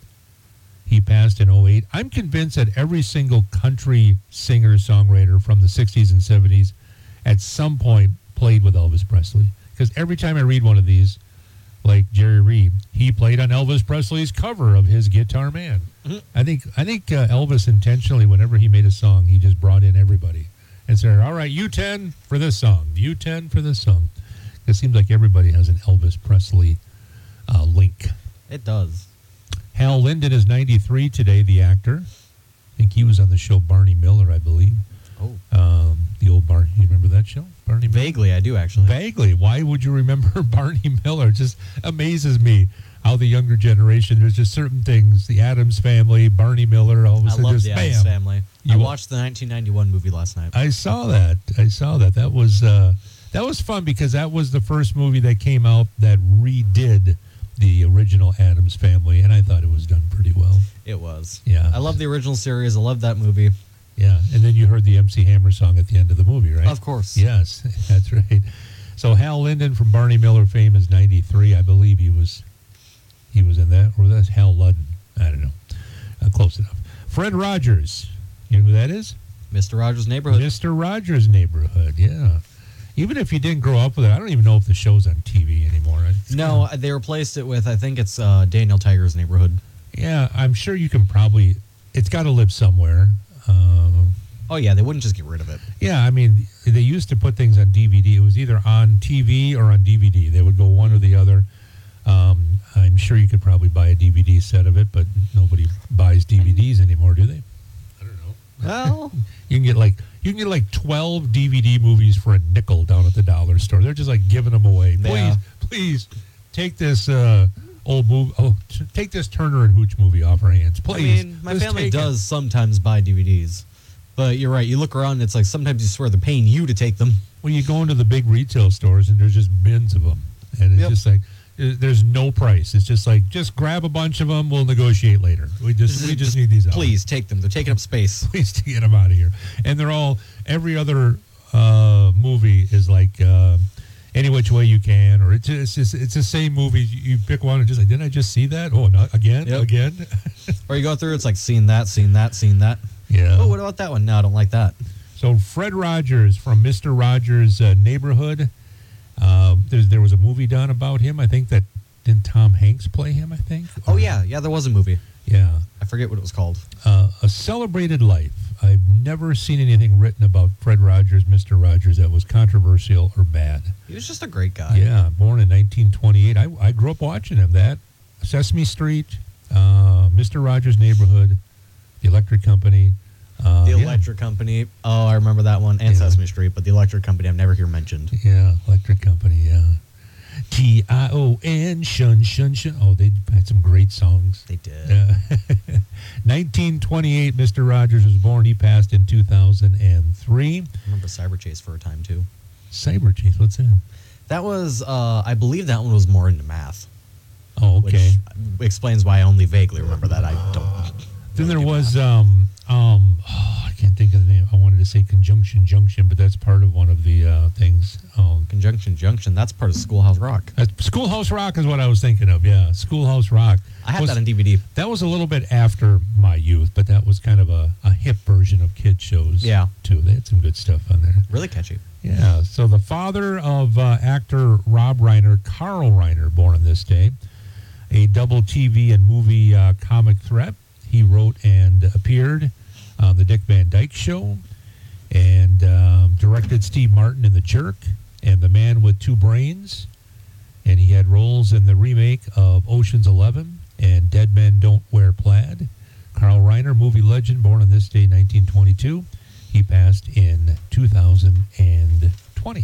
Speaker 1: He passed in oh eight. I'm convinced that every single country singer-songwriter from the sixties and seventies at some point played with Elvis Presley. Because every time I read one of these, like Jerry Reed, he played on Elvis Presley's cover of his Guitar Man. Mm-hmm. I think I think uh, Elvis intentionally, whenever he made a song, he just brought in everybody and said, all right, you ten for this song, you ten for this song. It seems like everybody has an Elvis Presley uh, link.
Speaker 12: It does.
Speaker 1: Hal Linden is ninety-three today, the actor. I think he was on the show Barney Miller, I believe.
Speaker 12: Oh.
Speaker 1: Um, the old Barney, you remember that show? Barney Miller?
Speaker 12: Vaguely, I do, actually.
Speaker 1: Vaguely. Why would you remember Barney Miller? It just amazes me how the younger generation, there's just certain things. The Addams Family, Barney Miller, all of a
Speaker 12: I
Speaker 1: sudden
Speaker 12: love
Speaker 1: just
Speaker 12: the
Speaker 1: bam.
Speaker 12: Addams Family.
Speaker 1: You
Speaker 12: I
Speaker 1: wa-
Speaker 12: watched the nineteen ninety-one movie last night.
Speaker 1: I saw that. I saw that. That was uh, that was fun because that was the first movie that came out that redid the original Addams Family, and I thought it was done pretty well.
Speaker 12: It was.
Speaker 1: Yeah.
Speaker 12: I love the original series. I love that movie.
Speaker 1: Yeah, and then you heard the M C Hammer song at the end of the movie, right?
Speaker 12: Of course.
Speaker 1: Yes, that's right. So Hal Linden from Barney Miller fame is ninety-three. I believe he was he was in that. Or that's Hal Ludden. I don't know. Uh, close enough. Fred Rogers. You know who that is?
Speaker 12: Mister Rogers' Neighborhood.
Speaker 1: Mister Rogers' Neighborhood, yeah. Even if you didn't grow up with it, I don't even know if the show's on T V anymore. It's
Speaker 12: no, kinda, they replaced it with, I think it's uh, Daniel Tiger's Neighborhood.
Speaker 1: Yeah, I'm sure you can probably, it's got to live somewhere. Um,
Speaker 12: oh, yeah, they wouldn't just get rid of it.
Speaker 1: Yeah, I mean, they used to put things on D V D. It was either on T V or on D V D. They would go one or the other. Um, I'm sure you could probably buy a D V D set of it, but nobody buys D V Ds anymore, do they? I don't know.
Speaker 12: Well,
Speaker 1: you can get like you can get like twelve D V D movies for a nickel down at the dollar store. They're just like giving them away. Please,
Speaker 12: yeah.
Speaker 1: please take this uh, old movie. Oh, t- take this Turner and Hooch movie off our hands, please.
Speaker 12: I mean, my
Speaker 1: Just
Speaker 12: family
Speaker 1: take
Speaker 12: does
Speaker 1: it.
Speaker 12: sometimes buy D V Ds, but you're right. You look around, and it's like sometimes you swear they're paying you to take them.
Speaker 1: Well, you go into the big retail stores and there's just bins of them, and it's
Speaker 12: Yep.
Speaker 1: just like uh, there's no price. It's just like just grab a bunch of them. We'll negotiate later. We just we just need these out.
Speaker 12: Please take them. They're taking up space.
Speaker 1: Please to get them out of here. And they're all every other uh, movie is like uh, Any Which Way You Can, or it's just, it's, just, it's the same movie. You, you pick one and just like, didn't I just see that? Oh, not again,
Speaker 12: Yep.
Speaker 1: again.
Speaker 12: Or you go through, it's like seen that, seen that, seen that.
Speaker 1: Yeah.
Speaker 12: Oh, what about that one? No, I don't like that.
Speaker 1: So Fred Rogers from Mister Rogers' uh, Neighborhood. Um, there's, there was a movie done about him. I think that didn't Tom Hanks play him? I think.
Speaker 12: Oh yeah, yeah, there was a movie.
Speaker 1: Yeah.
Speaker 12: I forget what it was called.
Speaker 1: Uh, A Celebrated Life. I've never seen anything written about Fred Rogers, Mister Rogers, that was controversial or bad.
Speaker 12: He was just a great guy.
Speaker 1: Yeah, born in nineteen twenty-eight. I, I grew up watching him. That Sesame Street, uh, Mister Rogers' Neighborhood, The Electric Company. Uh,
Speaker 12: The
Speaker 1: yeah.
Speaker 12: Electric Company. Oh, I remember that one. And
Speaker 1: Yeah.
Speaker 12: Sesame Street, but The Electric Company I've never heard mentioned.
Speaker 1: Yeah, Electric Company, yeah. T I O N, shun, shun, shun. Oh, they had some great songs.
Speaker 12: They did.
Speaker 1: Yeah. nineteen twenty-eight, Mister Rogers was born. He passed in two thousand three.
Speaker 12: I remember Cyber Chase for a time, too.
Speaker 1: Cyber Chase, what's that?
Speaker 12: That was, uh, I believe that one was more into math.
Speaker 1: Oh, okay.
Speaker 12: Which explains why I only vaguely remember that. I don't.
Speaker 1: Then there was, um, um, oh, I can't think of the name. I wanted to say Conjunction Junction, but that's part of one of the uh, things. Um,
Speaker 12: Conjunction Junction, that's part of Schoolhouse Rock.
Speaker 1: Uh, Schoolhouse Rock is what I was thinking of, yeah. Schoolhouse Rock.
Speaker 12: I have
Speaker 1: was,
Speaker 12: that on D V D.
Speaker 1: That was a little bit after my youth, but that was kind of a, a hip version of kid shows,
Speaker 12: yeah.
Speaker 1: too. They had some good stuff on there.
Speaker 12: Really catchy.
Speaker 1: Yeah, so the father of uh, actor Rob Reiner, Carl Reiner, born on this day, a double T V and movie uh, comic threat. He wrote and appeared on The Dick Van Dyke Show and um, directed Steve Martin in The Jerk and The Man with Two Brains. And he had roles in the remake of Ocean's Eleven and Dead Men Don't Wear Plaid. Carl Reiner, movie legend, born on this day, nineteen twenty-two. He passed in two thousand twenty.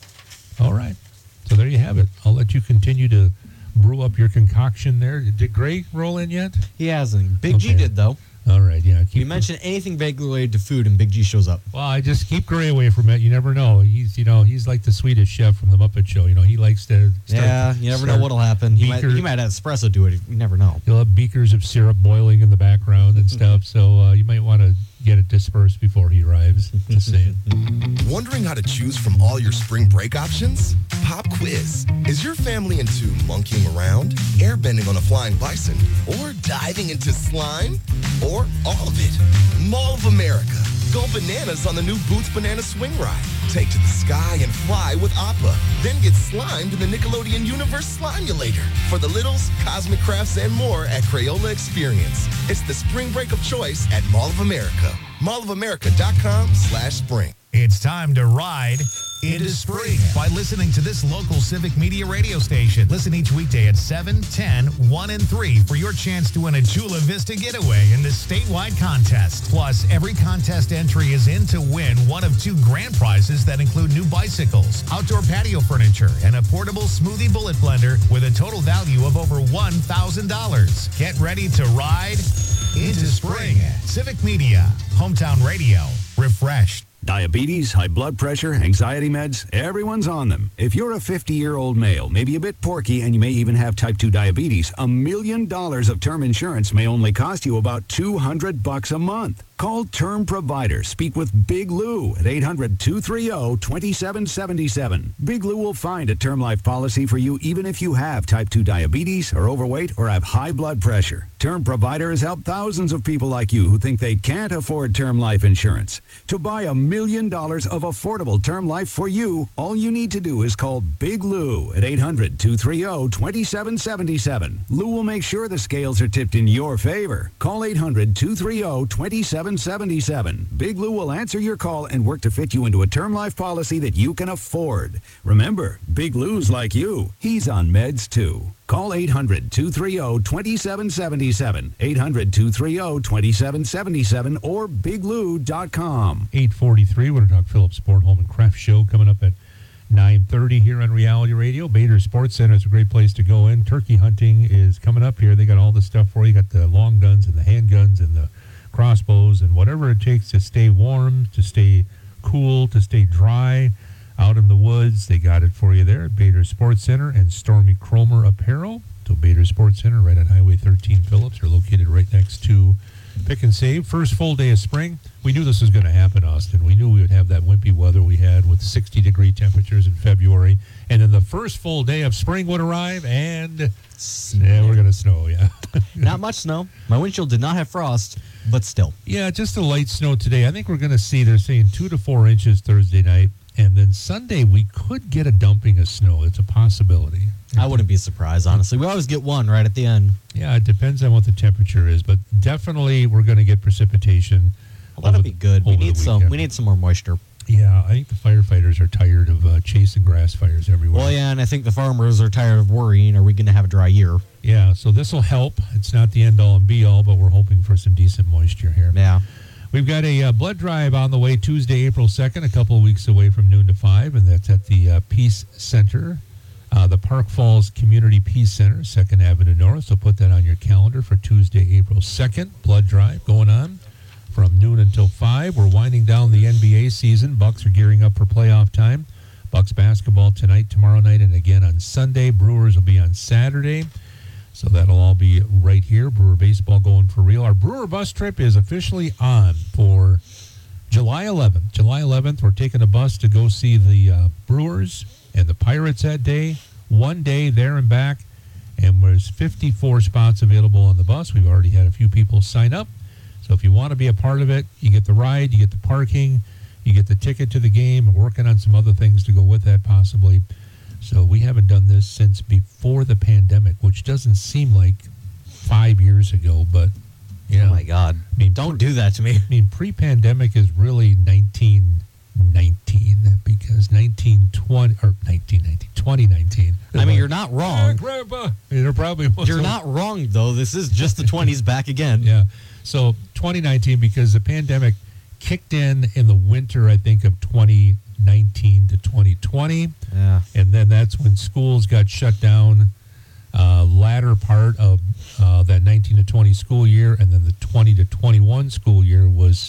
Speaker 1: All right. So there you have it. I'll let you continue to brew up your concoction there. Did Gray roll in yet?
Speaker 12: He hasn't. Big G
Speaker 1: Okay.
Speaker 12: did, though.
Speaker 1: All right, yeah. Keep
Speaker 12: You mention anything vaguely related to food, and Big G shows up.
Speaker 1: Well, I just keep Gray away from it. You never know. He's, you know, he's like the Swedish chef from the Muppet Show. You know, he likes to. Start,
Speaker 12: yeah, you never
Speaker 1: start
Speaker 12: know what'll happen. He might,
Speaker 1: beaker-
Speaker 12: he might have espresso do it. You never know.
Speaker 1: He'll have beakers of syrup boiling in the background and stuff. So uh, you might want to get it dispersed before he arrives. Just saying.
Speaker 7: Wondering how to choose from all your spring break options? Pop quiz. Is your family into monkeying around, airbending on a flying bison, or diving into slime? Or all of it? Mall of America. Go bananas on the new Boots Banana Swing Ride. Take to the sky and fly with Appa. Then get slimed in the Nickelodeon Universe Slimulator. For the littles, cosmic crafts, and more at Crayola Experience. It's the spring break of choice at Mall of America. mall of america dot com slash spring.
Speaker 3: It's time to ride into spring by listening to this local Civic Media radio station. Listen each weekday at seven, ten, one, and three for your chance to win a Chula Vista getaway in this statewide contest. Plus, every contest entry is in to win one of two grand prizes that include new bicycles, outdoor patio furniture, and a portable smoothie bullet blender with a total value of over one thousand dollars. Get ready to ride into spring. Civic Media, hometown radio, refreshed.
Speaker 8: Diabetes, high blood pressure, anxiety meds, everyone's on them. If you're a fifty-year-old male, maybe a bit porky, and you may even have type two diabetes, a million dollars of term insurance may only cost you about two hundred bucks a month. Call Term Provider. Speak with Big Lou at eight hundred, two three zero, two seven seven seven. Big Lou will find a term life policy for you even if you have type two diabetes, are overweight, or have high blood pressure. Term Provider has helped thousands of people like you who think they can't afford term life insurance. To buy a million dollars of affordable term life for you, all you need to do is call Big Lou at eight hundred, two three zero, two seven seven seven. Lou will make sure the scales are tipped in your favor. Call eight hundred, two three zero, two seven seven seven. Big Lou will answer your call and work to fit you into a term life policy that you can afford. Remember, Big Lou's like you. He's on meds too. Call eight hundred, two three zero, two seven seven seven, eight hundred, two three zero, two seven seven seven, or big lou dot com.
Speaker 1: eight forty-three, we're going to talk Phillips Sport Home and Craft Show coming up at nine thirty here on Reality Radio. Bader Sports Center is a great place to go in. Turkey hunting is coming up here. They got all the stuff for you. You got the long guns and the handguns and the crossbows and whatever it takes to stay warm, to stay cool, to stay dry out in the woods. They got it for you there at Bader Sports Center and Stormy Cromer Apparel. So Bader Sports Center right on Highway thirteen Phillips. They're located right next to Pick and Save. First full day of spring. We knew this was going to happen, Austin. We knew we would have that wimpy weather we had with sixty degree temperatures in February. And then the first full day of spring would arrive and yeah, we're going to snow, yeah.
Speaker 12: Not much snow. My windshield did not have frost, but still.
Speaker 1: Yeah, just a light snow today. I think we're going to see, they're saying two to four inches Thursday night. And then Sunday, we could get a dumping of snow. It's a possibility.
Speaker 12: I wouldn't be surprised, honestly. We always get one right at the end.
Speaker 1: Yeah, it depends on what the temperature is, but definitely we're going to get precipitation.
Speaker 12: Well, that'll be good. We need some. We need some more moisture.
Speaker 1: Yeah, I think the firefighters are tired of uh, chasing grass fires everywhere.
Speaker 12: Well, yeah, and I think the farmers are tired of worrying, are we going to have a dry year?
Speaker 1: Yeah, so this will help. It's not the end-all and be-all, but we're hoping for some decent moisture here.
Speaker 12: Yeah.
Speaker 1: We've got a uh, blood drive on the way Tuesday, April second, a couple of weeks away from noon to five, and that's at the uh, Peace Center, uh, the Park Falls Community Peace Center, second Avenue North. So put that on your calendar for Tuesday, April second, blood drive going on from noon until five. We're winding down the N B A season. Bucks are gearing up for playoff time. Bucks basketball tonight, tomorrow night, and again on Sunday. Brewers will be on Saturday. So that'll all be right here. Brewer baseball going for real. Our Brewer bus trip is officially on for July eleventh. July eleventh, we're taking a bus to go see the uh, Brewers and the Pirates that day. One day there and back. And there's fifty-four spots available on the bus. We've already had a few people sign up. So if you want to be a part of it, you get the ride, you get the parking, you get the ticket to the game. We're working on some other things to go with that possibly. So we haven't done this since before the pandemic, which doesn't seem like five years ago, but you know.
Speaker 12: Oh my God.
Speaker 1: I mean,
Speaker 12: don't do that to me.
Speaker 1: I mean, pre-pandemic is really nineteen nineteen because nineteen twenty or nineteen nineteen, twenty nineteen.
Speaker 12: I mean, you're not wrong.
Speaker 1: Yeah, Grandpa. There probably was
Speaker 12: You're
Speaker 1: a-
Speaker 12: not wrong, though. This is just the twenties back again.
Speaker 1: Yeah. So twenty nineteen, because the pandemic kicked in in the winter, I think, of twenty nineteen to twenty twenty.
Speaker 12: Yeah.
Speaker 1: And then that's when schools got shut down, uh, latter part of uh, that nineteen to twenty school year. And then the twenty to twenty-one school year was,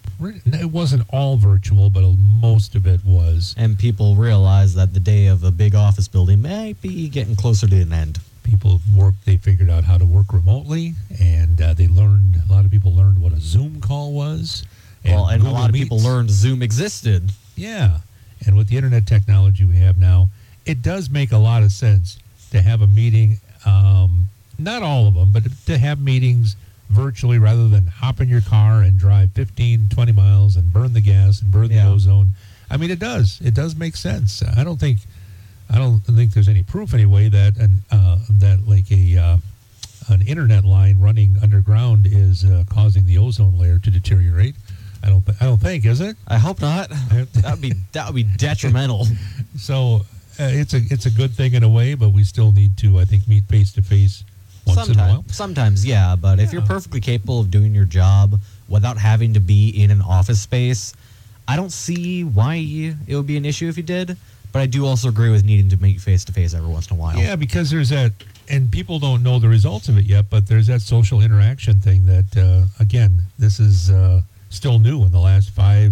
Speaker 1: it wasn't all virtual, but most of it was.
Speaker 12: And people realized that the day of a big office building might be getting closer to an end.
Speaker 1: People worked, they figured out how to work remotely, and uh, they learned, a lot of people learned what a Zoom call was.
Speaker 12: Well, and
Speaker 1: Google
Speaker 12: a lot of
Speaker 1: Meets.
Speaker 12: people learned Zoom existed.
Speaker 1: Yeah. And with the internet technology we have now, it does make a lot of sense to have a meeting, um, not all of them, but to have meetings virtually rather than hop in your car and drive fifteen, twenty miles and burn the gas and burn
Speaker 12: Yeah.
Speaker 1: the ozone. I mean, it does. It does make sense. I don't think, I don't think there's any proof anyway that an, uh, that like a uh, an internet line running underground is uh, causing the ozone layer to deteriorate. I don't. I don't think, is it?
Speaker 12: I hope not. that would be that would be detrimental.
Speaker 1: So uh, it's a it's a good thing in a way, but we still need to, I think, meet face to face once
Speaker 12: sometimes,
Speaker 1: in a while.
Speaker 12: sometimes, yeah. But if you're perfectly capable of doing your job without having to be in an office space, I don't see why it would be an issue if you did. But I do also agree with needing to meet face to face every once in a while.
Speaker 1: Yeah, because there's that, and people don't know the results of it yet, but there's that social interaction thing that, uh, again, this is uh, still new in the last five,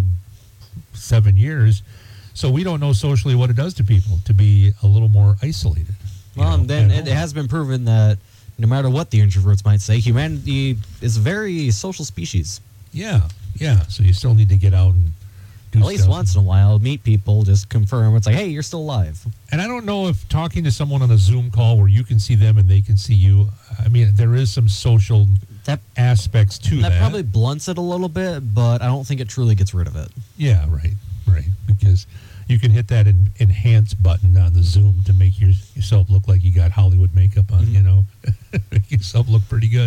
Speaker 1: seven years. So we don't know socially what it does to people to be a little more isolated.
Speaker 12: Well, and then it, it has been proven that no matter what the introverts might say, humanity is a very social species.
Speaker 1: Yeah, yeah. So you still need to get out and do
Speaker 12: At least
Speaker 1: stuff.
Speaker 12: once in a while, meet people, just confirm. It's like, hey, you're still alive.
Speaker 1: And I don't know if talking to someone on a Zoom call where you can see them and they can see you, I mean, there is some social
Speaker 12: that,
Speaker 1: aspects to that.
Speaker 12: That probably blunts it a little bit, but I don't think it truly gets rid of it.
Speaker 1: Yeah, right, right. Because you can hit that en- enhance button on the Zoom to make your, yourself look like you got Hollywood makeup on,
Speaker 12: Mm-hmm.
Speaker 1: you know. Make yourself look pretty good.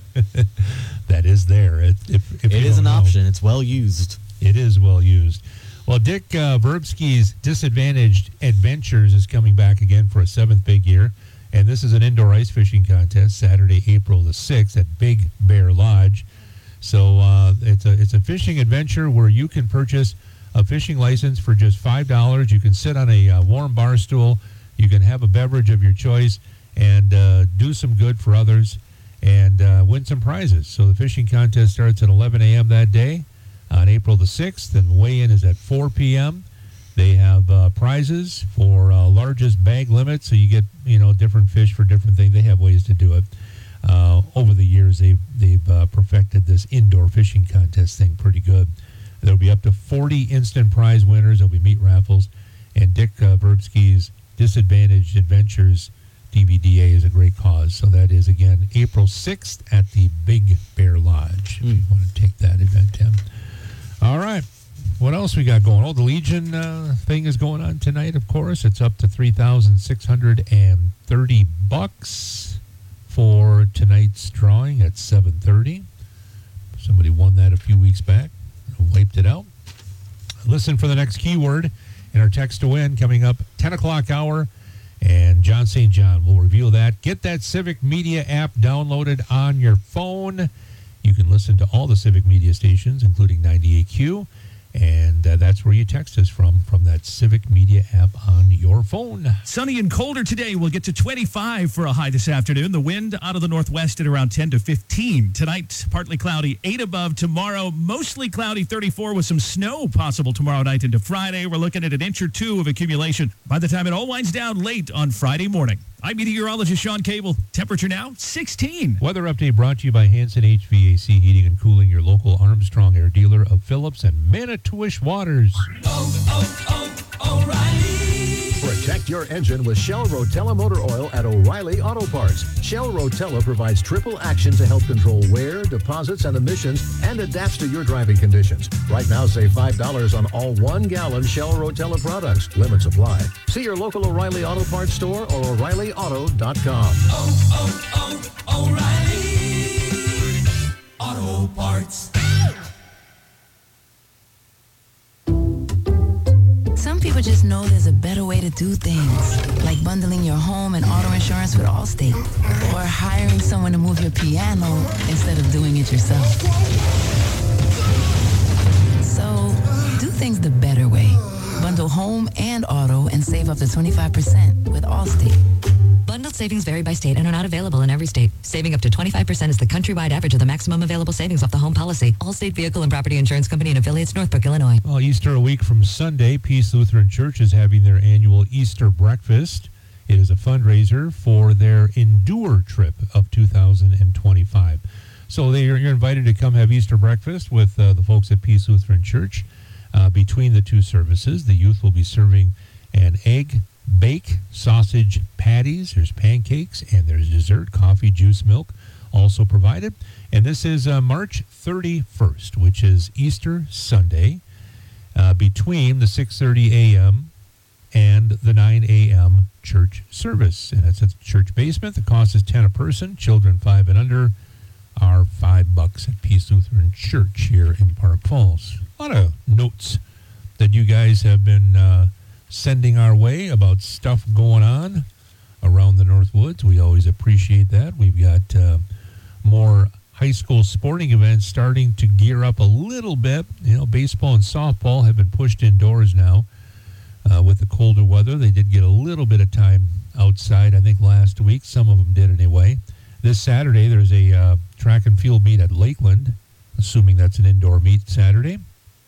Speaker 1: That is there. It, if, if
Speaker 12: It
Speaker 1: you
Speaker 12: is
Speaker 1: don't
Speaker 12: an
Speaker 1: know.
Speaker 12: option. It's well used.
Speaker 1: It is well used. Well, Dick uh, Verbsky's Disadvantaged Adventures is coming back again for a seventh big year. And this is an indoor ice fishing contest, Saturday, April the sixth at Big Bear Lodge. So uh, it's a it's a fishing adventure where you can purchase a fishing license for just five dollars. You can sit on a uh, warm bar stool. You can have a beverage of your choice and uh, do some good for others and uh, win some prizes. So the fishing contest starts at eleven a.m. that day on April the sixth, and weigh-in is at four p.m. They have uh, prizes for uh, largest bag limit, so you get, you know, different fish for different things. They have ways to do it. Uh, over the years, they've, they've uh, perfected this indoor fishing contest thing pretty good. There'll be up to forty instant prize winners. There'll be meat raffles. And Dick uh, Verbsky's Disadvantaged Adventures D V D A is a great cause. So that is, again, April sixth at the Big Bear Lodge, if you want to take that event, Tim. All right. What else we got going? Oh, the Legion uh, thing is going on tonight, of course. It's up to three thousand six hundred thirty bucks for tonight's drawing at seven thirty. Somebody won that a few weeks back. Wiped it out. Listen for the next keyword in our text to win coming up ten o'clock hour. And John Saint John will reveal that. Get that Civic Media app downloaded on your phone. You can listen to all the Civic Media stations, including ninety-eight Q. And uh, that's where you text us from, from that Civic Media app on your phone.
Speaker 18: Sunny and colder today. We'll get to twenty-five for a high this afternoon. The wind out of the northwest at around ten to fifteen. Tonight, partly cloudy, eight above. Tomorrow, mostly cloudy, thirty-four with some snow possible tomorrow night into Friday. We're looking at an inch or two of accumulation by the time it all winds down late on Friday morning. I'm meteorologist Sean Cable. Temperature now, sixteen.
Speaker 1: Weather update brought to you by Hanson H V A C Heating and Cooling, your local Armstrong Air dealer of Phillips and Manitowish Waters.
Speaker 9: Oh, oh, oh, O'Reilly. Protect your engine with Shell Rotella Motor Oil at O'Reilly Auto Parts. Shell Rotella provides triple action to help control wear, deposits, and emissions, and adapts to your driving conditions. Right now, save five dollars on all one-gallon Shell Rotella products. Limits apply. See your local O'Reilly Auto Parts store or O'Reilly Auto dot com.
Speaker 2: Oh, oh, oh, O'Reilly Auto Parts.
Speaker 11: Some people just know there's a better way to do things, like bundling your home and auto insurance with Allstate, or hiring someone to move your piano instead of doing it yourself. So, do things the better way. Bundle home and auto and save up to twenty-five percent with Allstate.
Speaker 15: Bundled savings vary by state and are not available in every state. Saving up to twenty-five percent is the countrywide average of the maximum available savings off the home policy. Allstate Vehicle and Property Insurance Company and affiliates, Northbrook, Illinois.
Speaker 1: Well, Easter a week from Sunday, Peace Lutheran Church is having their annual Easter breakfast. It is a fundraiser for their Endure trip of two thousand twenty-five. So they are, you're invited to come have Easter breakfast with uh, the folks at Peace Lutheran Church. Uh, between the two services, the youth will be serving an egg bake sausage patties. There's pancakes and there's dessert, coffee, juice, milk also provided. And this is uh, March thirty-first, which is Easter Sunday, uh, between the six thirty a.m. and the nine a.m. church service. And it's at the church basement. The cost is ten a person. Children five and under are five bucks at Peace Lutheran Church here in Park Falls. A lot of notes that you guys have been uh, sending our way about stuff going on around the Northwoods. We always appreciate that. We've got uh, more high school sporting events starting to gear up a little bit. You know, baseball and softball have been pushed indoors now uh, with the colder weather. They did get a little bit of time outside, I think, last week. Some of them did anyway. This Saturday, there's a uh, track and field meet at Lakeland, assuming that's an indoor meet Saturday.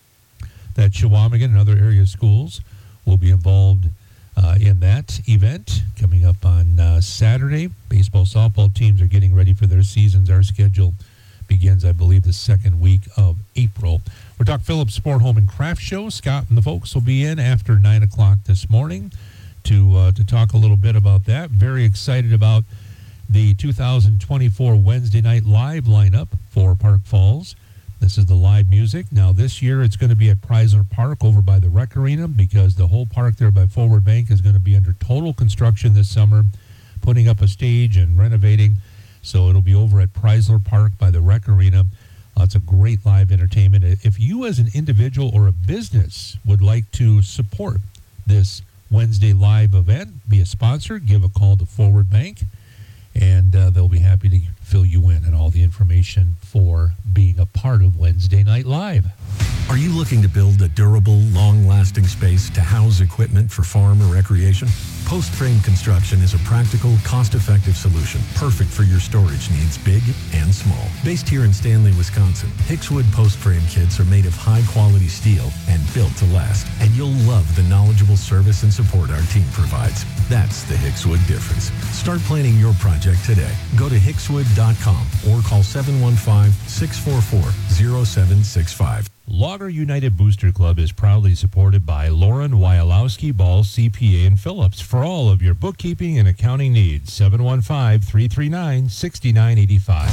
Speaker 1: That Chequamegon and other area schools will be involved uh, in that event coming up on uh, Saturday. Baseball, softball teams are getting ready for their seasons. Our schedule begins, I believe, the second week of April. We're talking Phillips Sport Home and Craft Show. Scott and the folks will be in after nine o'clock this morning to uh, to talk a little bit about that. Very excited about the two thousand twenty-four Wednesday night live lineup for Park Falls. This is the live music. Now, this year it's going to be at Chrysler Park over by the Rec Arena because the whole park there by Forward Bank is going to be under total construction this summer, putting up a stage and renovating. So it'll be over at Chrysler Park by the Rec Arena. Lots of great live entertainment. If you as an individual or a business would like to support this Wednesday live event, be a sponsor, give a call to Forward Bank, and uh, they'll be happy to fill you in on all the information for being a part of Wednesday Night Live.
Speaker 16: Are you looking to build a durable, long-lasting space to house equipment for farm or recreation? Post Frame Construction is a practical, cost-effective solution, perfect for your storage needs, big and small. Based here in Stanley, Wisconsin, Hickswood Post Frame kits are made of high-quality steel and built to last, and you'll love the knowledgeable service and support our team provides. That's the Hickswood difference. Start planning your project today. Go to hickswood dot com or call seven one five, six four four, zero seven six five.
Speaker 1: Logger United Booster Club is proudly supported by Lauren Wyalowski Ball C P A in Phillips for all of your bookkeeping and accounting needs. seven one five, three three nine, six nine eight five.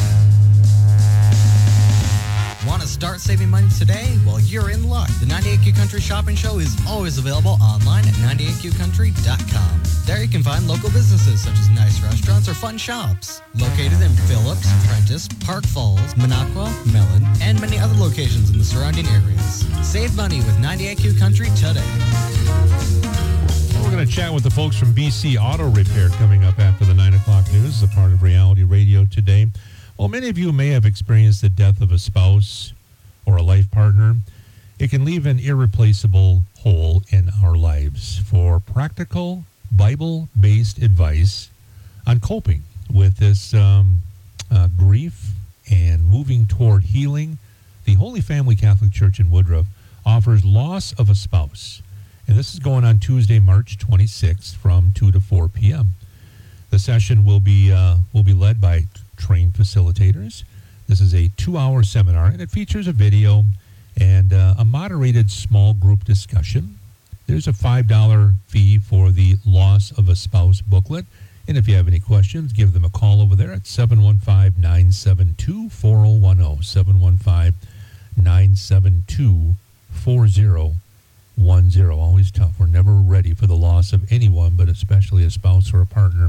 Speaker 12: Want to start saving money today? Well, you're in luck. The ninety-eight Q Country Shopping Show is always available online at ninety-eight q country dot com. There you can find local businesses such as nice restaurants or fun shops. Located in Phillips, Prentice, Park Falls, Minocqua, Mellon, and many other locations in the surrounding areas. Save money with ninety-eight Q Country today.
Speaker 1: We're going to chat with the folks from B C Auto Repair coming up after the nine o'clock news, a part of Reality Radio today. Well, many of you may have experienced the death of a spouse or a life partner, it can leave an irreplaceable hole in our lives. For practical, Bible-based advice on coping with this um, uh, grief and moving toward healing, the Holy Family Catholic Church in Woodruff offers Loss of a Spouse. And this is going on Tuesday, March twenty-sixth from two to four p.m. The session will be uh, will be led by trained facilitators. This is a two-hour seminar, and it features a video and uh, a moderated small group discussion. There's a five dollars fee for the Loss of a Spouse booklet. And if you have any questions, give them a call over there at seven one five, nine seven two, four zero one zero, seven one five, nine seven two, four zero one zero. Always tough. We're never ready for the loss of anyone, but especially a spouse or a partner.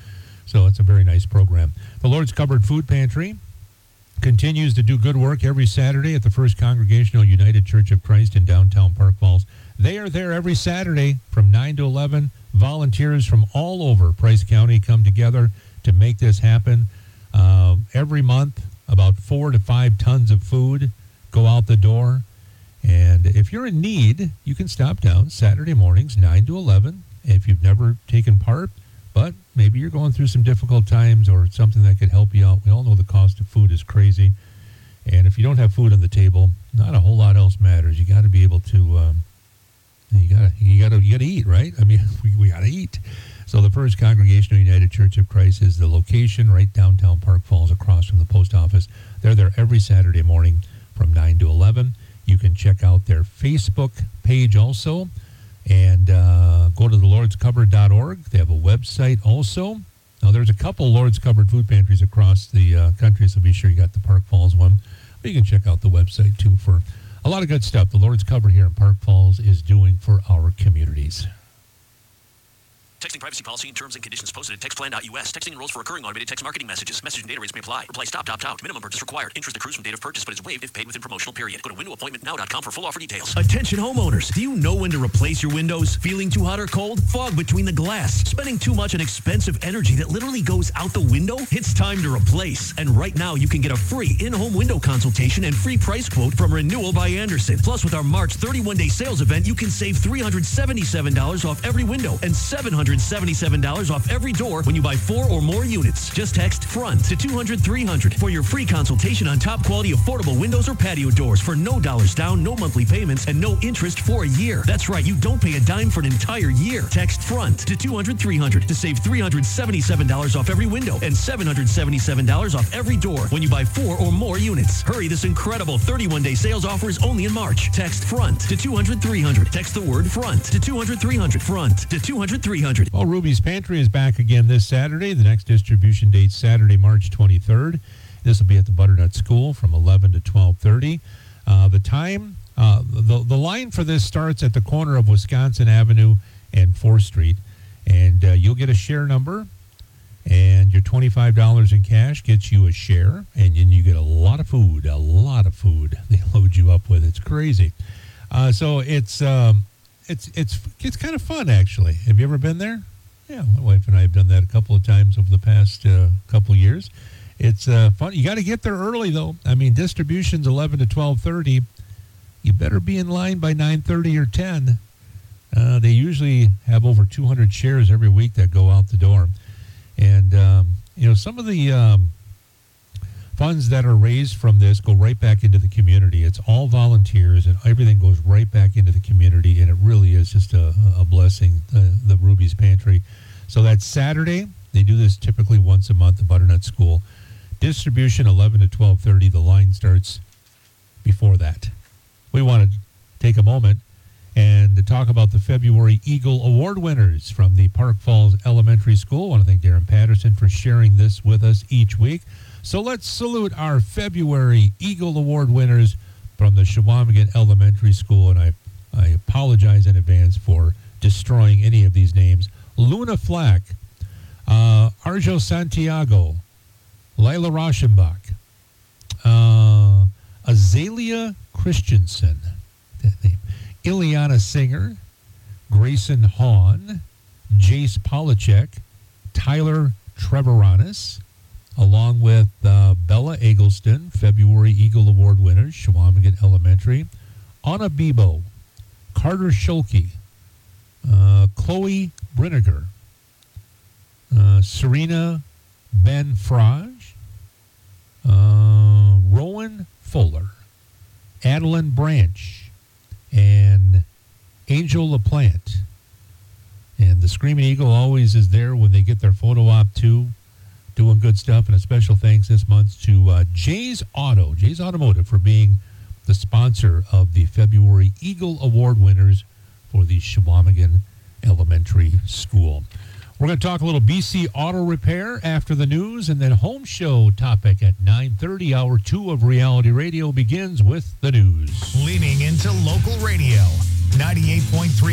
Speaker 1: So it's a very nice program. The Lord's Cupboard Food Pantry continues to do good work every Saturday at the First Congregational United Church of Christ in downtown Park Falls. They are there every Saturday from nine to eleven. Volunteers from all over Price County come together to make this happen. Uh, every month, about four to five tons of food go out the door. And if you're in need, you can stop down Saturday mornings, nine to eleven. If you've never taken part, but maybe you're going through some difficult times or something that could help you out. We all know the cost of food is crazy. And if you don't have food on the table, not a whole lot else matters. You got to be able to, um, you got to, you got to, you got to eat, right? I mean, we, we got to eat. So the First Congregational United Church of Christ is the location right downtown Park Falls across from the post office. They're there every Saturday morning from nine to eleven. You can check out their Facebook page also, and uh, go to the lords cupboard dot org. They have a website also. Now, there's a couple Lord's Cupboard food pantries across the uh, country, so be sure you got the Park Falls one. But you can check out the website, too, for a lot of good stuff the Lord's Cupboard here in Park Falls is doing for our communities.
Speaker 17: Texting privacy policy and terms and conditions posted at textplan dot U S. Texting enrolls for recurring automated text marketing messages. Message and data rates may apply. Reply stop, opt out. Minimum purchase required. Interest accrues from date of purchase, but is waived if paid within promotional period. Go to window appointment now dot com for full offer details.
Speaker 19: Attention homeowners. Do you know when to replace your windows? Feeling too hot or cold? Fog between the glass? Spending too much on expensive energy that literally goes out the window? It's time to replace. And right now you can get a free in-home window consultation and free price quote from Renewal by Andersen. Plus, with our March thirty-one day sales event, you can save three hundred seventy-seven dollars off every window and seven hundred seventy-seven dollars off every door when you buy four or more units. Just text FRONT to two hundred three hundred for your free consultation on top quality affordable windows or patio doors for no dollars down, no monthly payments, and no interest for a year. That's right, you don't pay a dime for an entire year. Text FRONT to two hundred three hundred to save three hundred seventy-seven dollars off every window and seven hundred seventy-seven dollars off every door when you buy four or more units. Hurry, this incredible thirty-one day sales offer is only in March. Text FRONT to two hundred three hundred. Text the word FRONT to two hundred three hundred. FRONT to two hundred three hundred.
Speaker 1: Well, Ruby's Pantry is back again this Saturday. The next distribution date, Saturday, March twenty-third. This will be at the Butternut School from eleven to twelve thirty. Uh, the time, uh, the, the line for this starts at the corner of Wisconsin Avenue and fourth Street. And uh, you'll get a share number, and your twenty-five dollars in cash gets you a share, and then you get a lot of food, a lot of food they load you up with. It's crazy. Uh, so it's, um, it's, it's, it's kind of fun, actually. Have you ever been there? Yeah, my wife and I have done that a couple of times over the past uh, couple of years. It's uh, fun. You got to get there early, though. I mean, distribution's eleven to twelve thirty. You better be in line by nine thirty or ten. Uh, they usually have over two hundred shares every week that go out the door. And, um, you know, some of the um, funds that are raised from this go right back into the community. It's all volunteers, and everything goes right back into the community, and it really is just a, a blessing, the, the Ruby's Pantry. So that's Saturday. They do this typically once a month at Butternut School. Distribution eleven to twelve thirty. The line starts before that. We want to take a moment and to talk about the February Eagle Award winners from the Park Falls Elementary School. I want to thank Darren Patterson for sharing this with us each week. So let's salute our February Eagle Award winners from the Chequamegon Elementary School, and I, I apologize in advance for destroying any of these names. Luna Flack, uh, Arjo Santiago, Lila Rauschenbach, uh, Azalea Christensen, that name, Ileana Singer, Grayson Hahn, Jace Polachek, Tyler Trevoranis, along with uh, Bella Eggleston, February Eagle Award winners, Chequamegon Elementary, Anna Bebo, Carter Schulke, uh, Chloe Brinegar, uh, Serena Benfrage, uh, Rowan Fuller, Adeline Branch, and Angel LaPlante. And the Screaming Eagle always is there when they get their photo op too, doing good stuff. And a special thanks this month to uh, Jay's Auto, Jay's Automotive, for being the sponsor of the February Eagle Award winners for the Shawamigan Elementary School. We're going to talk a little B C Auto Repair after the news, and then Home Show topic at nine thirty. Hour two of Reality Radio begins with the news.
Speaker 3: Leaning into local radio, ninety-eight point three